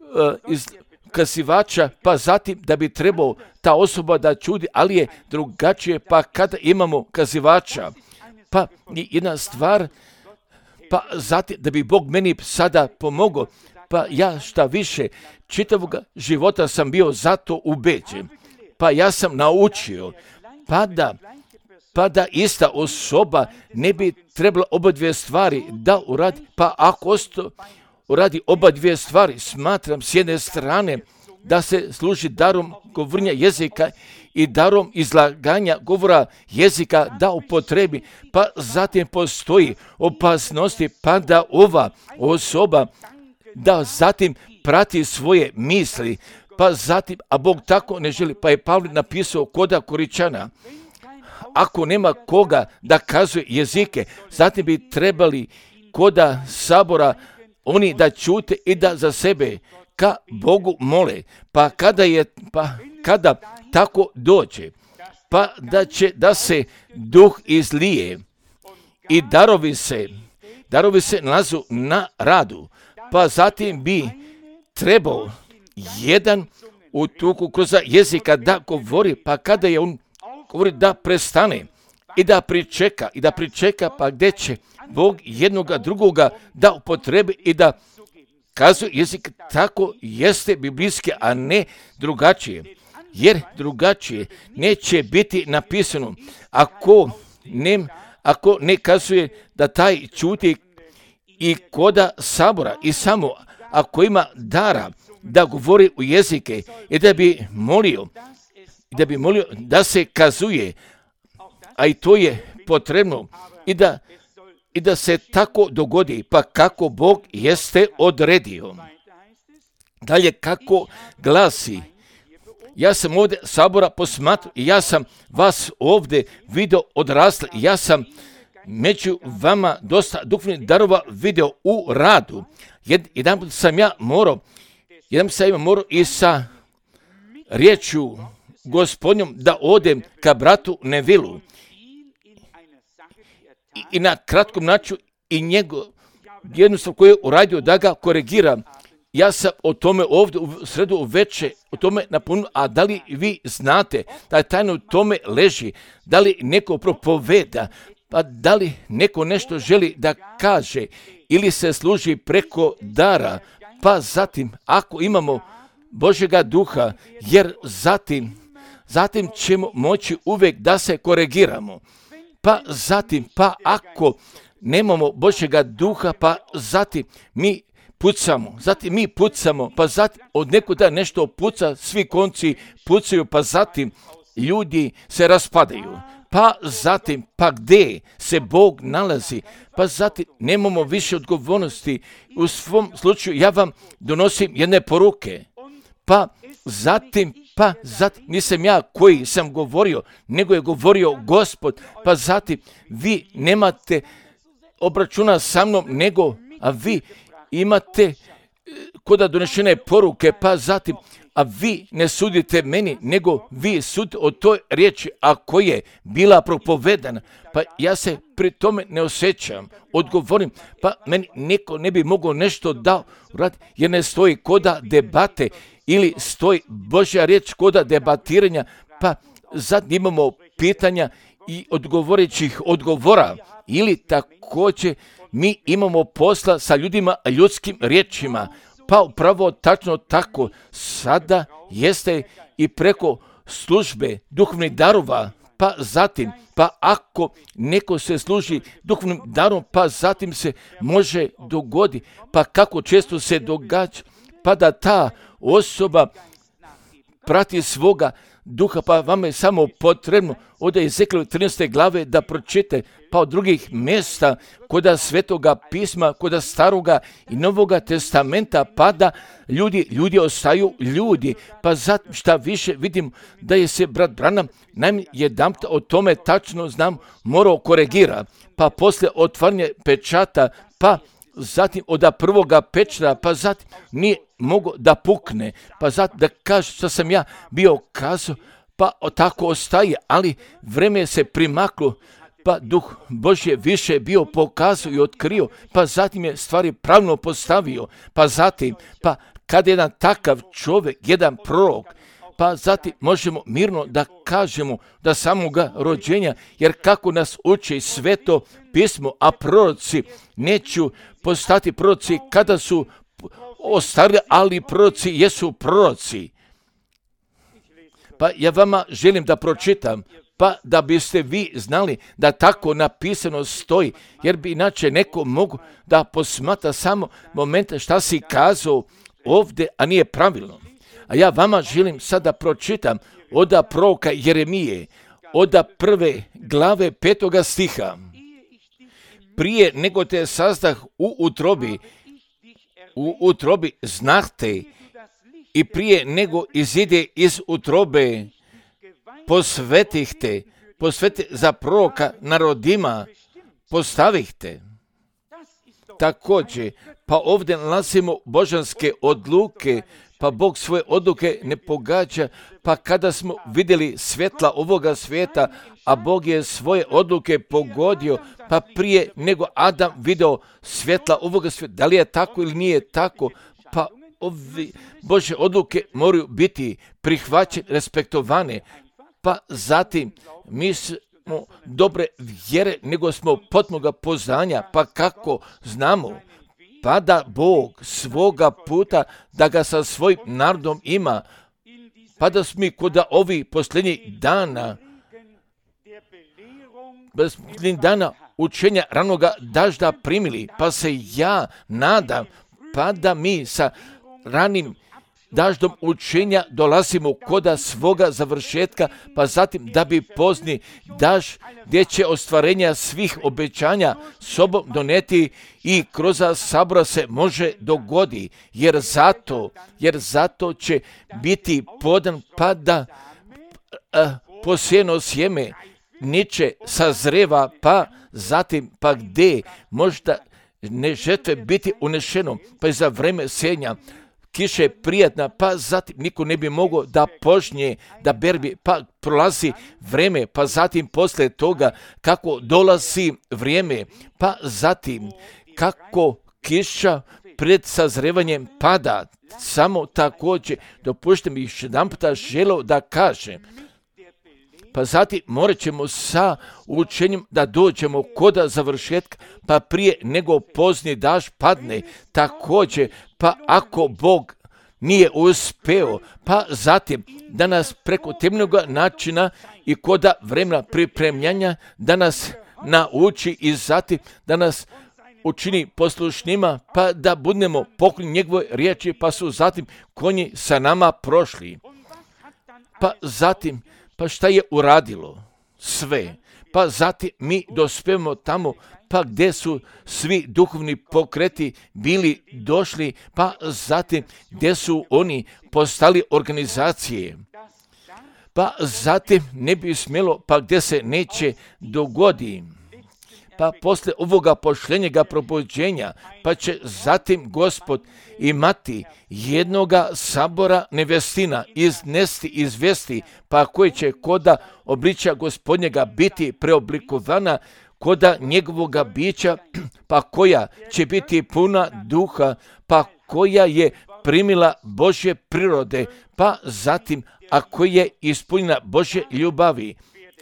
kazivača, pa zatim da bi trebao ta osoba da čudi, ali je drugačije, pa kada imamo kazivača, pa jedna stvar, pa zatim da bi Bog meni sada pomogao, pa ja šta više, čitavog života sam bio zato ubeđen, pa ja sam naučio, pa da ista osoba ne bi trebala oba dvije stvari da uradi, pa ako uradi oba dvije stvari, smatram s jedne strane da se služi darom govorenja jezika i darom izlaganja govora jezika da upotrebi, pa zatim postoji opasnosti, pa da ova osoba da zatim prati svoje misli, pa zatim, a Bog tako ne želi, pa je Pavle napisao koda Koričana, ako nema koga da kazuje jezike, zatim bi trebali koda sabora oni da čute i da za sebe ka Bogu mole, pa kada tako dođe, pa da se duh izlije i darovi se nalazu na radu, pa zatim bi trebao jedan u tuku kroz jezika da govori, pa kada je on govori da prestane i da pričeka, pa gdje će Bog jednoga drugoga da upotrebi i da kazuje jezik, tako jeste biblijski, a ne drugačije. Jer drugačije neće biti napisano. Ako ne kazuje da taj čuti i koda sabora i samo ako ima dara da govori u jezike i da bi molio da se kazuje, a i to je potrebno i da se tako dogodi, pa kako Bog jeste odredio. Dalje kako glasi, ja sam ovdje sabora posmatrao i ja sam vas ovdje vidio odrasli, ja sam među vama dosta duhovnih darova vidio u radu. Jedan sam ja morao i sa riječju Gospodnjom da odem ka bratu Nevilu i na kratkom načinu i njegov jednostavno koji je uradio da ga korigira. Ja sam o tome ovdje u sredu uveče, o tome napunio, a da li vi znate da tajna u tome leži, da li neko propoveda, pa da li neko nešto želi da kaže ili se služi preko dara, pa zatim ako imamo Božjega duha, jer zatim ćemo moći uvijek da se korigiramo. Pa ako nemamo Božjega duha, pa zatim mi pucamo, pa zatim od nekuda nešto puca, svi konci pucaju, pa zatim ljudi se raspadaju. Pa zatim, gdje se Bog nalazi, pa zatim nemamo više odgovornosti. U svom slučaju ja vam donosim jedne poruke, pa zatim nisam ja koji sam govorio, nego je govorio Gospod, pa zatim vi nemate obračuna sa mnom, a vi imate koda donešene poruke, pa zatim, a vi ne sudite meni, nego vi sudite o toj riječi, a koja je bila propovedana, pa ja se pri tome ne osjećam, odgovorim, pa meni niko ne bi mogao nešto da uradi, jer ne stoji koda debate, ili stoji Božja riječ koda debatiranja, pa Zatim imamo pitanja i odgovorećih odgovora, ili također mi imamo posla sa ljudima, ljudskim riječima. Pa upravo tačno tako sada jeste i preko službe duhovnih darova, pa zatim, pa ako neko se služi duhovnim darom, pa zatim se može dogoditi, pa kako često se događa, pa da ta osoba prati svoga duha, pa vam je samo potrebno od Ezekijela 13. glave da pročite, pa od drugih mjesta kod Svetoga pisma, kod Staroga i Novoga testamenta, pa da ljudi ostaju ljudi. Pa zato šta više vidim da je se brat Branham najmanje jedanput o tome tačno znam morao koregira, pa poslije otvaranja pečata, pa zatim od prvoga pečata, pa zatim nije mogao da pukne, pa zatim da kaže što sam ja bio kazao, pa tako ostaje, ali vreme se primaklo, pa Duh Božje više bio pokazao i otkrio, pa zatim je stvari pravno postavio, pa zatim, pa kad jedan takav čovjek, jedan prorok, pa zatim možemo mirno da kažemo da samoga rođenja, jer kako nas uči Sveto pismo, a proroci neću postati proroci kada su ostali, ali proroci jesu proroci. Pa ja vama želim da pročitam, pa da biste vi znali da tako napisano stoji, jer bi inače neko mogu da posmatra samo momente šta si kazao ovdje, a nije pravilno. A ja vama želim sada pročitam od proroka Jeremije, od 1. glave 5. stiha. Prije nego te sazdah u utrobi znahte, i prije nego izide iz utrobe posvetih te za proroka narodima, postavih te. Također, pa ovdje nalazimo božanske odluke, pa Bog svoje odluke ne pogađa, pa kada smo vidjeli svjetla ovoga svijeta, a Bog je svoje odluke pogodio, pa prije nego Adam video svjetla ovoga svijeta, da li je tako ili nije tako, pa ovi Božje odluke moraju biti prihvaćene, respektovane, pa zatim mi smo dobre vjere, nego smo potpunoga poznanja, pa kako znamo, pa da Bog svoga puta, da ga sa svojim narodom ima, pa da smo mi kod ovih posljednjih dana učenja ranoga dažda primili, pa se ja nadam, pa da mi sa ranim daždom učenja dolazimo koda svoga završetka, pa zatim da bi pozni daž gdje će ostvarenja svih obećanja sobom doneti i kroz sabora se može dogodi, jer zato će biti podan, pa da posijeno sjeme niče sazreva, pa zatim pa gdje možda ne žetve biti unešeno, pa i za vreme senja kiše prijatna, pa zatim niko ne bi mogao da požnje, da berbi, pa prolazi vreme, pa zatim poslije toga kako dolazi vrijeme, pa zatim kako kiša pred sazrevanjem pada. Samo također dopušte mi još jedan puta želeo da kažem, pa zatim morat ćemo sa učenjem da dođemo koda završetka, pa prije nego pozni daž padne. Također, pa ako Bog nije uspeo, pa zatim da nas preko temnog načina i koda vremena pripremljanja da nas nauči i zatim da nas učini poslušnima, pa da budemo pokloni njegove riječi, pa su zatim konji sa nama prošli. Pa zatim, pa šta je uradilo? Sve. Pa zatim mi dospevamo tamo, pa gdje su svi duhovni pokreti bili došli, pa zatim gdje su oni postali organizacije. Pa zatim ne bi smjelo, pa gdje se neće dogodi. Pa poslije ovoga pošljenjega probuđenja, pa će zatim Gospod imati jednoga sabora nevestina izvesti, pa koji će koda obličja Gospodnjega biti preoblikovana koda njegovoga bića, pa koja će biti puna duha, pa koja je primila Božje prirode, pa zatim a koja je ispunjena Božje ljubavi.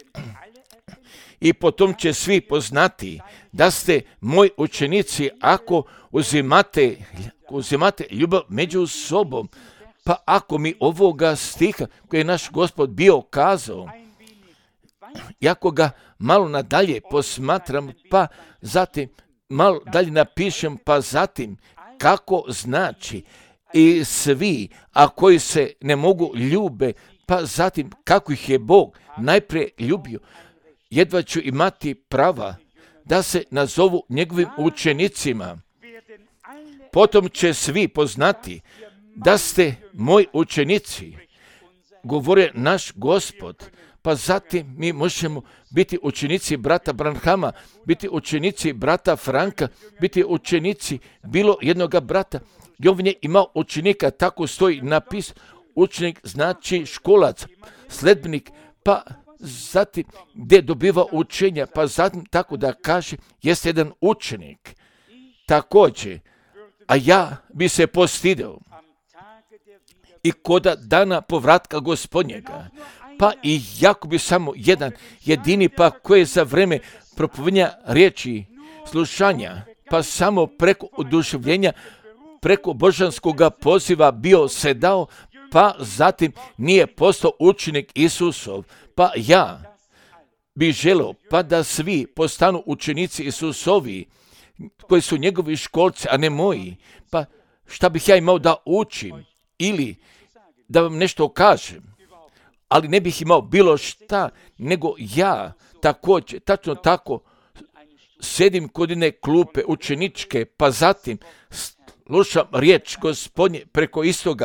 I potom će svi poznati da ste moji učenici ako uzimate ljubav među sobom. Pa ako mi ovoga stiha koji je naš Gospod bio kazao, i ako ga malo nadalje posmatram, pa zatim malo dalje napišem, pa zatim kako znači i svi, a koji se ne mogu ljube, pa zatim kako ih je Bog najprije ljubio, jedva ću imati prava da se nazovu njegovim učenicima. Potom će svi poznati da ste moji učenici, govori naš Gospod. Pa zatim mi možemo biti učenici brata Branhama, biti učenici brata Franka, biti učenici bilo jednoga brata. Jovan je imao učenika, tako stoji napis, učenik znači školac, sledbenik, pa zatim gdje dobiva učenja, pa zatim tako da kaže, jeste jedan učenik. Također, a ja bi se postidio i koda dana povratka Gospodnjega, pa i jako bi samo jedan jedini, pa koji je za vreme propovedanja riječi, slušanja, pa samo preko oduševljenja, preko božanskog poziva bio se dao, pa zatim nije postao učenik Isusov. Pa ja bih želio pa da svi postanu učenici Isusovi, koji su njegovi školci, a ne moji. Pa šta bih ja imao da učim ili da vam nešto kažem, ali ne bih imao bilo šta, nego ja također, tačno tako, sedim kod jedne klupe učeničke, pa zatim slušam riječ Gospodnje preko istoga.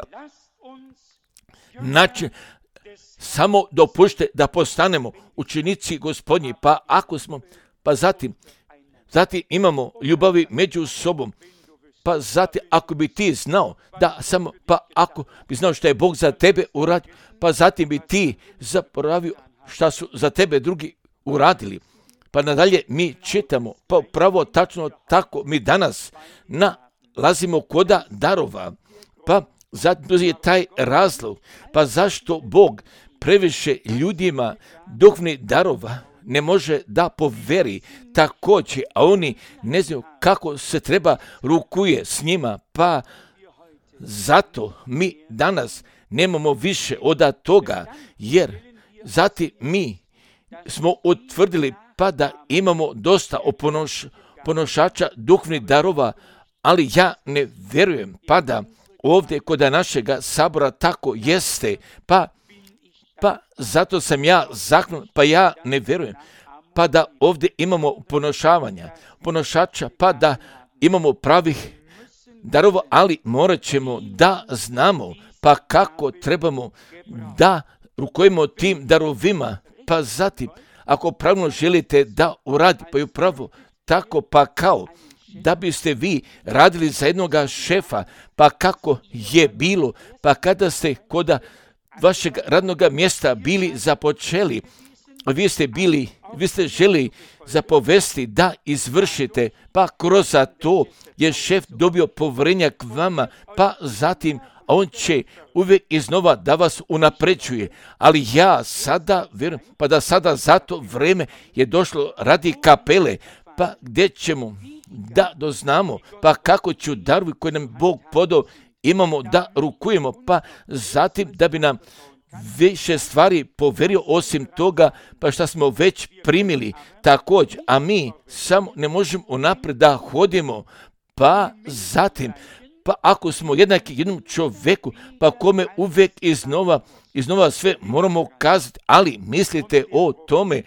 Znači, samo dopušte da postanemo učenici Gospodnji, pa ako smo, pa zatim imamo ljubavi među sobom, pa zatim ako bi ti znao da samo, pa ako bi znao što je Bog za tebe uradio, pa zatim bi ti zaboravio šta su za tebe drugi uradili. Pa nadalje mi čitamo, pa pravo tačno tako mi danas nalazimo koda darova, pa zato je taj razlog, pa zašto Bog previše ljudima duhovnih darova ne može da poveri također, a oni ne znaju kako se treba rukuje s njima, pa zato mi danas nemamo više od toga, jer zatim mi smo utvrdili pa da imamo dosta ponošača duhovnih darova, ali ja ne vjerujem pa da ovdje kod našega sabora tako jeste, pa zato sam ja zaknut, pa ja ne vjerujem, pa da ovdje imamo ponošača, pa da imamo pravih darova, ali morat ćemo da znamo, pa kako trebamo da rukujemo tim darovima, pa zatim, ako pravilno želite da uradi, pa i upravo tako, pa kao da biste vi radili za jednoga šefa, pa kako je bilo, pa kada ste kod vašeg radnog mjesta bili započeli, vi ste želi zapovesti da izvršite, pa kroz to je šef dobio povjerenja k vama, pa zatim on će uvijek iznova da vas unapređuje. Ali ja sada vjerujem, pa da sada za to vrijeme je došlo radi kapele, pa gdje ćemo da doznamo, pa kako ću darovi koje nam Bog podao imamo da rukujemo, pa zatim da bi nam više stvari poverio osim toga, pa šta smo već primili također, a mi samo ne možemo unaprijed da hodimo, pa zatim, pa ako smo jednaki jednom čovjeku, pa kome uvijek iznova sve moramo kazati, ali mislite o tome,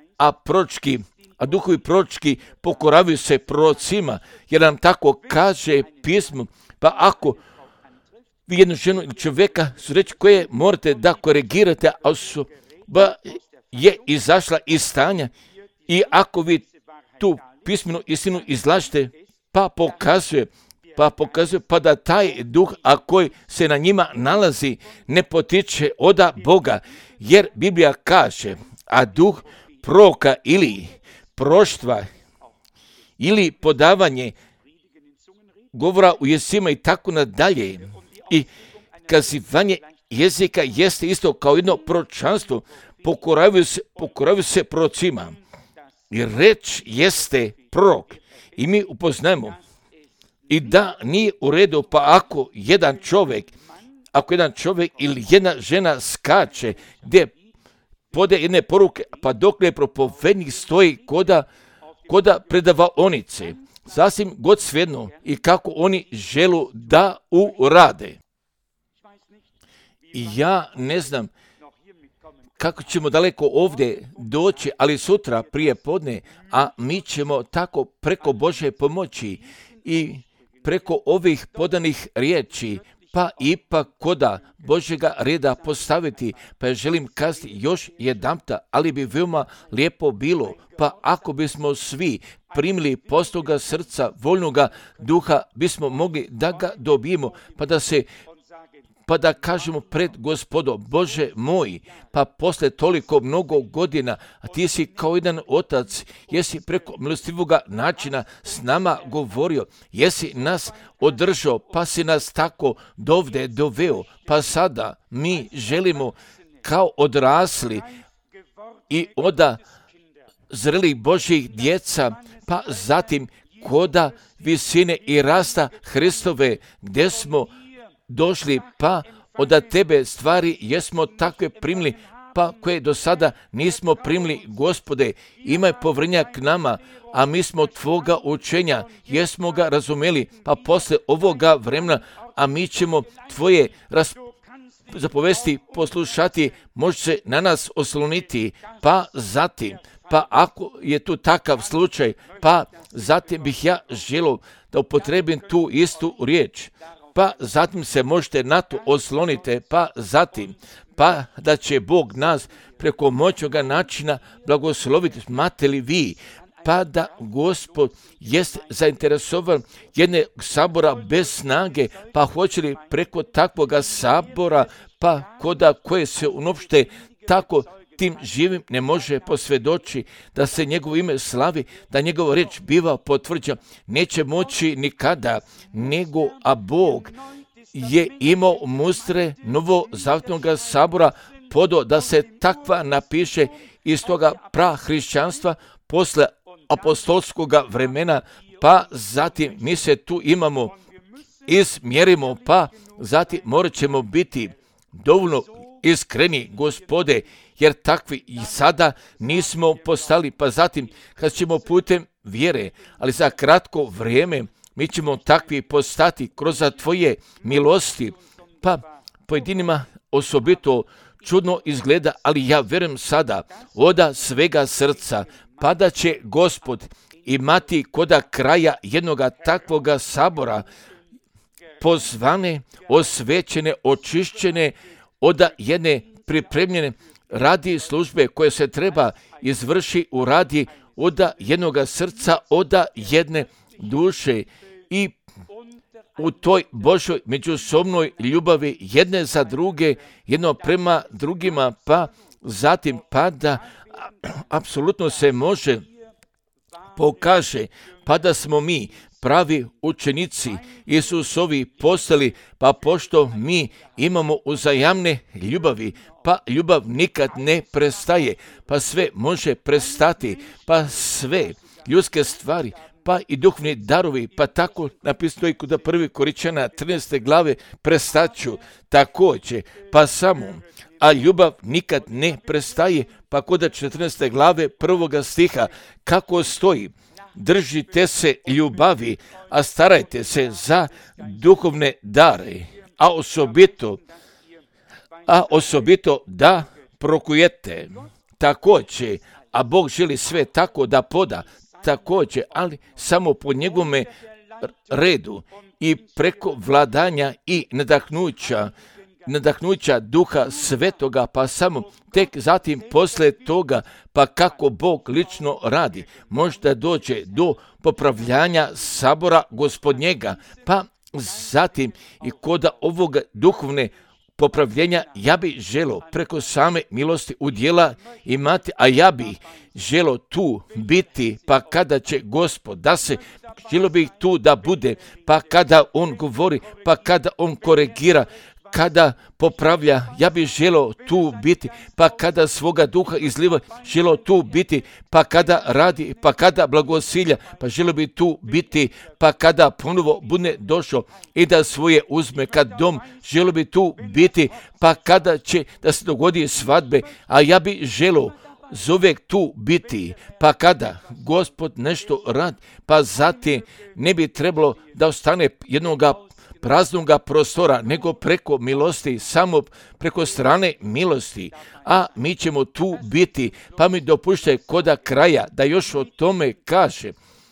a duhovi proročki pokoravaju se prorocima, jer nam tako kaže pismo, pa ako vi jednu ženu ili čovjeka su reći koje morate da korigirate, a osoba je izašla iz stanja i ako vi tu pismenu istinu izlažete, pa pokazuje pa da taj duh, a koji se na njima nalazi, ne potiče od Boga, jer Biblija kaže, a duh proroka ili proštva ili podavanje govora u jesima i tako nadalje i kazivanje jezika jeste isto kao jedno proročanstvo, pokoravaju se prorocima. I reč jeste prorok. I mi upoznajemo i da nije u redu, pa ako jedan čovjek ili jedna žena skače gdje pode jedne poruke, pa dok ne propovednik stoji koda predavaonice, sasvim god svejedno i kako oni želu da urade. I ja ne znam kako ćemo daleko ovdje doći, ali sutra prije podne, a mi ćemo tako preko Božje pomoći i preko ovih podanih riječi, pa ipak koda Božjega reda postaviti, pa ja želim kazati još jedanputa, ali bi veoma lijepo bilo, pa ako bismo svi primili postoga srca, voljnoga duha, bismo mogli da ga dobijemo, pa da kažemo pred Gospodom, Bože moj, pa posle toliko mnogo godina, a ti si kao jedan otac, jesi preko milostivoga načina s nama govorio, jesi nas održao, pa si nas tako dovde doveo, pa sada mi želimo kao odrasli i oda zrelih Božjih djeca, pa zatim koda visine i rasta Hristove, gdje smo došli, pa od tebe stvari jesmo takve primili, pa koje do sada nismo primili, Gospode, imaj povjerenja k nama, a mi smo tvoga učenja, jesmo ga razumeli, pa posle ovoga vremena, a mi ćemo tvoje zapovesti poslušati, može se na nas osloniti, pa zatim, pa ako je tu takav slučaj, pa zatim bih ja želio da upotrebim tu istu riječ, pa zatim se možete na to oslonite, pa zatim, pa da će Bog nas preko moćnoga načina blagosloviti. Smate li vi, pa da Gospod jest zainteresovan jedne sabora bez snage, pa hoće li preko takvoga sabora, pa koda koje se uopšte tako tim živim ne može posvjedoči da se njegovo ime slavi, da njegova riječ biva potvrđena, neće moći nikada, nego a Bog je imao mustre novozavjetnog sabora podo da se takva napiše iz toga prahrišćanstva posle apostolskog vremena, pa zatim mi se tu imamo izmjerimo, pa zatim morat ćemo biti dovoljno iskreni, Gospode, jer takvi i sada nismo postali, pa zatim kad ćemo putem vjere, ali za kratko vrijeme mi ćemo takvi postati kroz tvoje milosti, pa pojedinima osobito čudno izgleda, ali ja vjerujem sada od svega srca, pa da će Gospod imati koda kraja jednoga takvoga sabora pozvane, osvećene, očišćene, od jedne pripremljene radi službe koje se treba izvrši u radi od jednoga srca, od jedne duše i u toj Božoj međusobnoj ljubavi jedne za druge, jedno prema drugima, pa zatim pa da apsolutno se može pokaže, pa da smo mi pravi učenici Isusovi postali, pa pošto mi imamo uzajamne ljubavi, pa ljubav nikad ne prestaje, pa sve može prestati, pa sve ljudske stvari, pa i duhovni darovi, pa tako napisano i kod 1. Korinćana 13. glave prestaću također, pa samo, a ljubav nikad ne prestaje, pa kod 14. glave 1. stiha kako stoji, držite se ljubavi, a starajte se za duhovne dare, a osobito da prokujete također, a Bog želi sve tako da poda također, ali samo po njegovome redu i preko vladanja i nadahnuća Duha Svetoga, pa samo tek zatim posle toga, pa kako Bog lično radi, možda dođe do popravljanja sabora Gospodnjega, pa zatim i kod ovog duhovne popravljenja ja bih želio preko same milosti udjela imati, a ja bih želio tu biti, pa kada će Gospod da se, želio bih tu da bude, pa kada On govori, pa kada On koregira, kada popravlja, ja bih želio tu biti, pa kada svoga duha izliva, želio tu biti, pa kada radi, pa kada blagosilja, pa želio bi tu biti, pa kada ponovo bude došao i da svoje uzme kad dom, želio bi tu biti, pa kada će da se dogodi svadbe, a ja bih želio zovek tu biti, pa kada Gospod nešto radi, pa zatim ne bi trebalo da ostane jednoga praznoga prostora, nego preko milosti, samo preko strane milosti, a mi ćemo tu biti, pa mi dopuštaj koda kraja da još o tome kaže.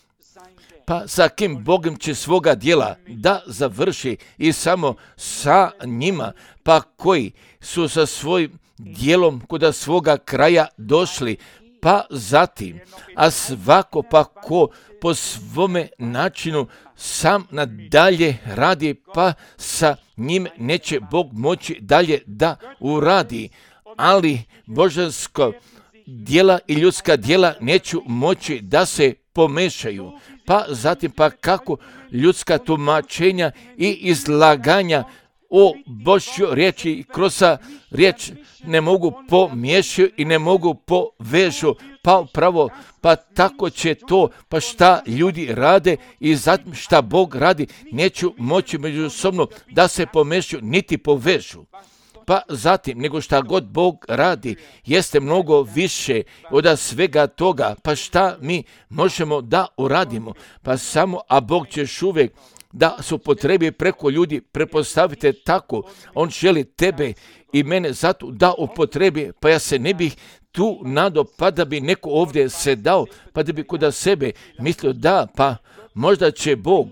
Pa sa kim Bogom će svoga djela da završi i samo sa njima, pa koji su sa svojim djelom koda svoga kraja došli, pa zatim, a svako pa ko po svome načinu sam nadalje radi, pa sa njim neće Bog moći dalje da uradi, ali božansko djela i ljudska djela neću moći da se pomešaju. Pa zatim, pa kako ljudska tumačenja i izlaganja o Božjoj riječi kroz riječ ne mogu pomiješaju i ne mogu povežu, pa upravo, pa tako će to, pa šta ljudi rade i zatim šta Bog radi, neću moći međusobno da se pomešaju niti povežu. Pa zatim, nego šta god Bog radi, jeste mnogo više od svega toga, pa šta mi možemo da uradimo, pa samo, a Bog će uvijek da se upotrebi preko ljudi, prepostavite tako, on želi tebe i mene zato da upotrebi, pa ja se ne bih tu nadao, pa da bi neko ovdje sedao, pa da bi kod sebe mislio da, pa možda će Bog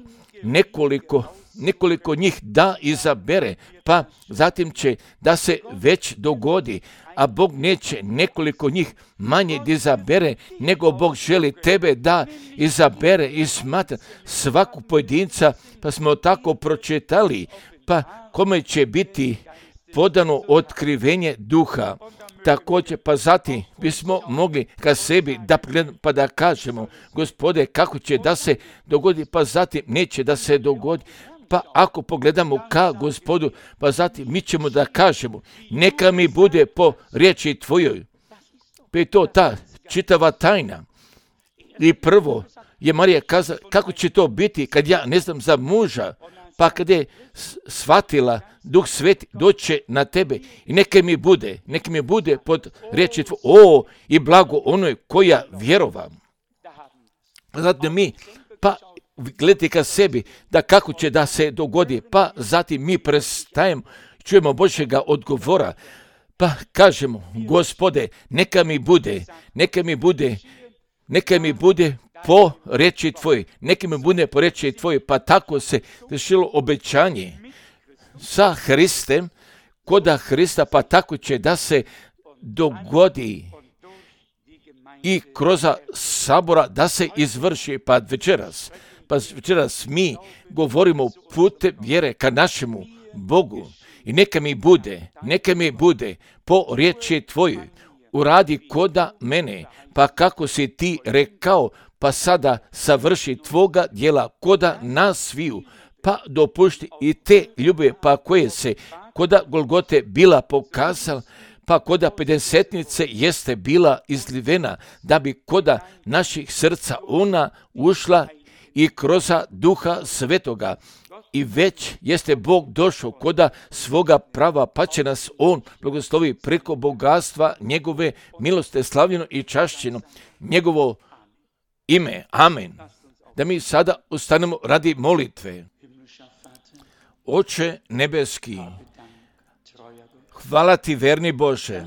nekoliko njih da izabere, pa zatim će da se već dogodi, a Bog neće nekoliko njih manje da izabere, nego Bog želi tebe da izabere i smatra svaku pojedinca, pa smo tako pročitali, pa kome će biti podano otkrivenje duha. Također, pa zatim bismo mogli ka sebi da pogledamo, pa da kažemo, Gospode, kako će da se dogodi, pa zatim neće da se dogodi. Pa ako pogledamo ka Gospodu, pa zatim mi ćemo da kažemo, neka mi bude po riječi tvojoj. Pa je to ta čitava tajna. I prvo je Marija kazala, kako će to biti kad ja ne znam za muža, pa kad je shvatila Duh Sveti doće na tebe i neka mi bude pod riječi tvojoj, o i blago onoj koja vjerova. Zatim mi, pa gledajte ka sebi, da kako će da se dogodi, pa zatim mi prestajemo, čujemo Božjega odgovora, pa kažemo, Gospode, neka mi bude po riječi tvojoj, neka mi bude po riječi tvojoj, pa tako se dešilo obećanje sa Hristem, koda Hrista, pa tako će da se dogodi i kroz sabora da se izvrši, pa večeras mi govorimo putem vjere ka našemu Bogu i neka mi bude po riječi tvojoj, uradi koda mene, pa kako si ti rekao, pa sada savrši tvoga djela koda nas sviju, pa dopušti i te ljube, pa koje se koda Golgote bila pokazala, pa koda pedesetnice jeste bila izlivena, da bi koda naših srca ona ušla i kroz Duha Svetoga. I već jeste Bog došao koda svoga prava, pa će nas on blagoslovi preko bogatstva njegove milosti, slavljeno i čašćeno njegovo ime. Amen. Da mi sada ustanemo radi molitve. Oče nebeski, hvala ti, verni Bože,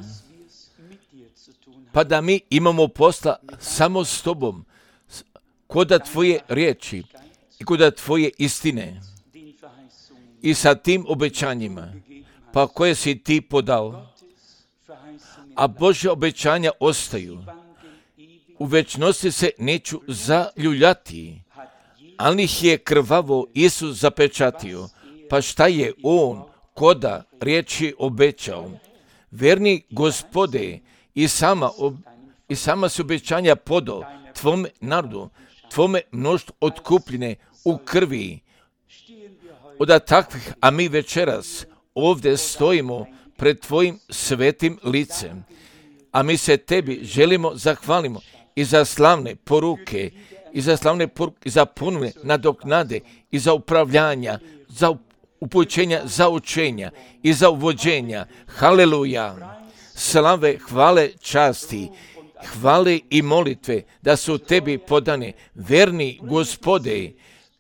pa da mi imamo posla samo s tobom, koda tvoje riječi i koda tvoje istine i sa tim obećanjima, pa koje si ti podao, a Božja obećanja ostaju. U večnosti se neću zaljuljati, ali ih je krvavo Isus zapečatio, pa šta je on koda riječi obećao? Verni Gospode, i sama se obećanja podao tvome narodu, tvome mnoštvu otkupljene u krvi. Od takvih, a mi večeras ovdje stojimo pred tvojim svetim licem, a mi se tebi želimo zahvalimo i za slavne poruke, i za ponovne nadoknade, i za upravljanja, za upućenja, za učenja i za uvođenja. Haleluja! Slave, hvale, časti, hvale i molitve da su tebi podane, verni Gospode,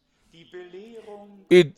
i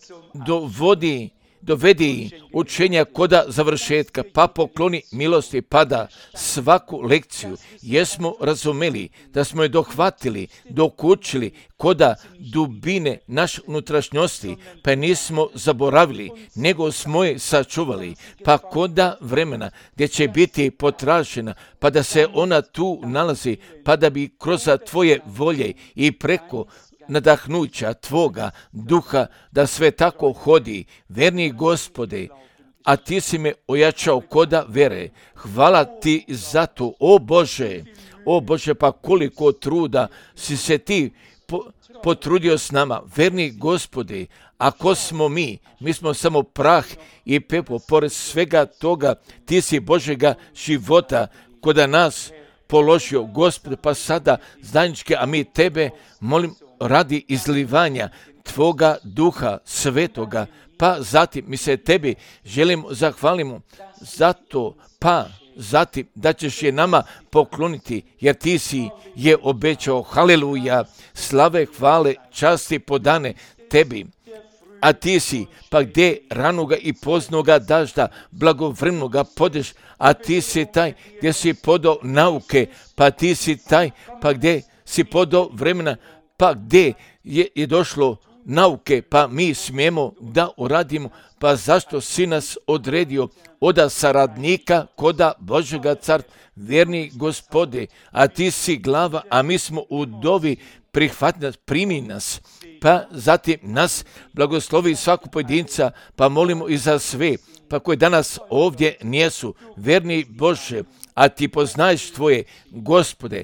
dovedi učenja koda završetka, pa pokloni milosti, pa da svaku lekciju jesmo razumeli, da smo je dohvatili, dokučili koda dubine naš unutrašnjosti, pa nismo zaboravili, nego smo je sačuvali, pa koda vremena gdje će biti potražena, pa da se ona tu nalazi, pa da bi kroz tvoje volje i preko nadahnuća tvoga duha da sve tako hodi, verni Gospode, a ti si me ojačao koda vere. Hvala ti za to, o Bože, pa koliko truda si se ti potrudio s nama, verni Gospode. Ako smo mi smo samo prah i pepo, pored svega toga ti si Božega života koda nas položio, Gospode, pa sada zajednički, a mi tebe molim radi izlivanja tvoga duha svetoga, pa zatim mi se tebi želimo zahvalimo zato, pa zatim da ćeš je nama pokloniti, jer ti si je obećao. Haleluja! Slave, hvale, časti podane tebi. A ti si, pa gdje ranoga i poznoga dažda, blagovremnoga podeš, a ti si taj gdje si podao nauke, pa ti si taj, pa gdje si podao vremena, pa gdje je došlo nauke, pa mi smijemo da uradimo, pa zašto si nas odredio oda saradnika koda Božega carstva, vjerni Gospode, a ti si glava, a mi smo udovi, prihvati nas, primi nas, pa zatim nas blagoslovi svaku pojedinca, pa molimo i za sve, pa koji danas ovdje nijesu, verni Bože, a ti poznaješ tvoje, Gospode,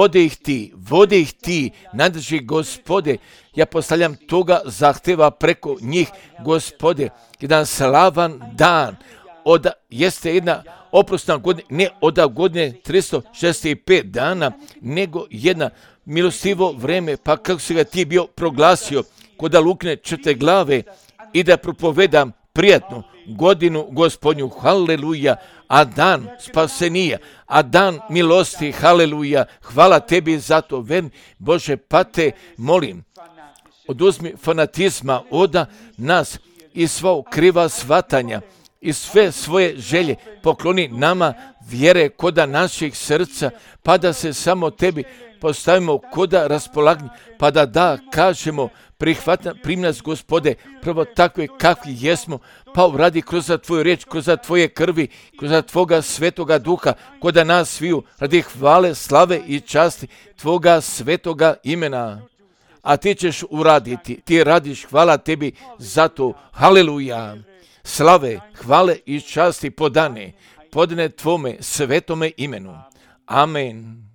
vode ih ti, nadrži Gospode, ja postavljam toga zahteva preko njih, Gospode, jedan slavan dan, jeste jedna oprosna godina, ne od godine 365 dana, nego jedna milostivo vreme, pa kako si ga ti bio proglasio, koda lukne 4 glave i da propovedam prijatnu godinu Gospodnju, haleluja, a dan spasenija, a dan milosti, haleluja, hvala tebi za to, verni Bože, pa te molim, oduzmi fanatizma oda nas i sva kriva svatanja i sve svoje želje pokloni nama vjere koda naših srca, pa da se samo tebi postavimo koda raspolaganja, pa da kažemo primi nas, Gospode, prvo takve kakvi jesmo, pa uradi kroz tvoju riječ, kroz tvoje krvi, kroz tvoga svetoga duha, koda nas sviju radi hvale, slave i časti tvoga svetoga imena. A ti ćeš uraditi, ti radiš, hvala tebi za to, haleluja. Slave, hvale i časti podane tvome svetome imenu. Amen.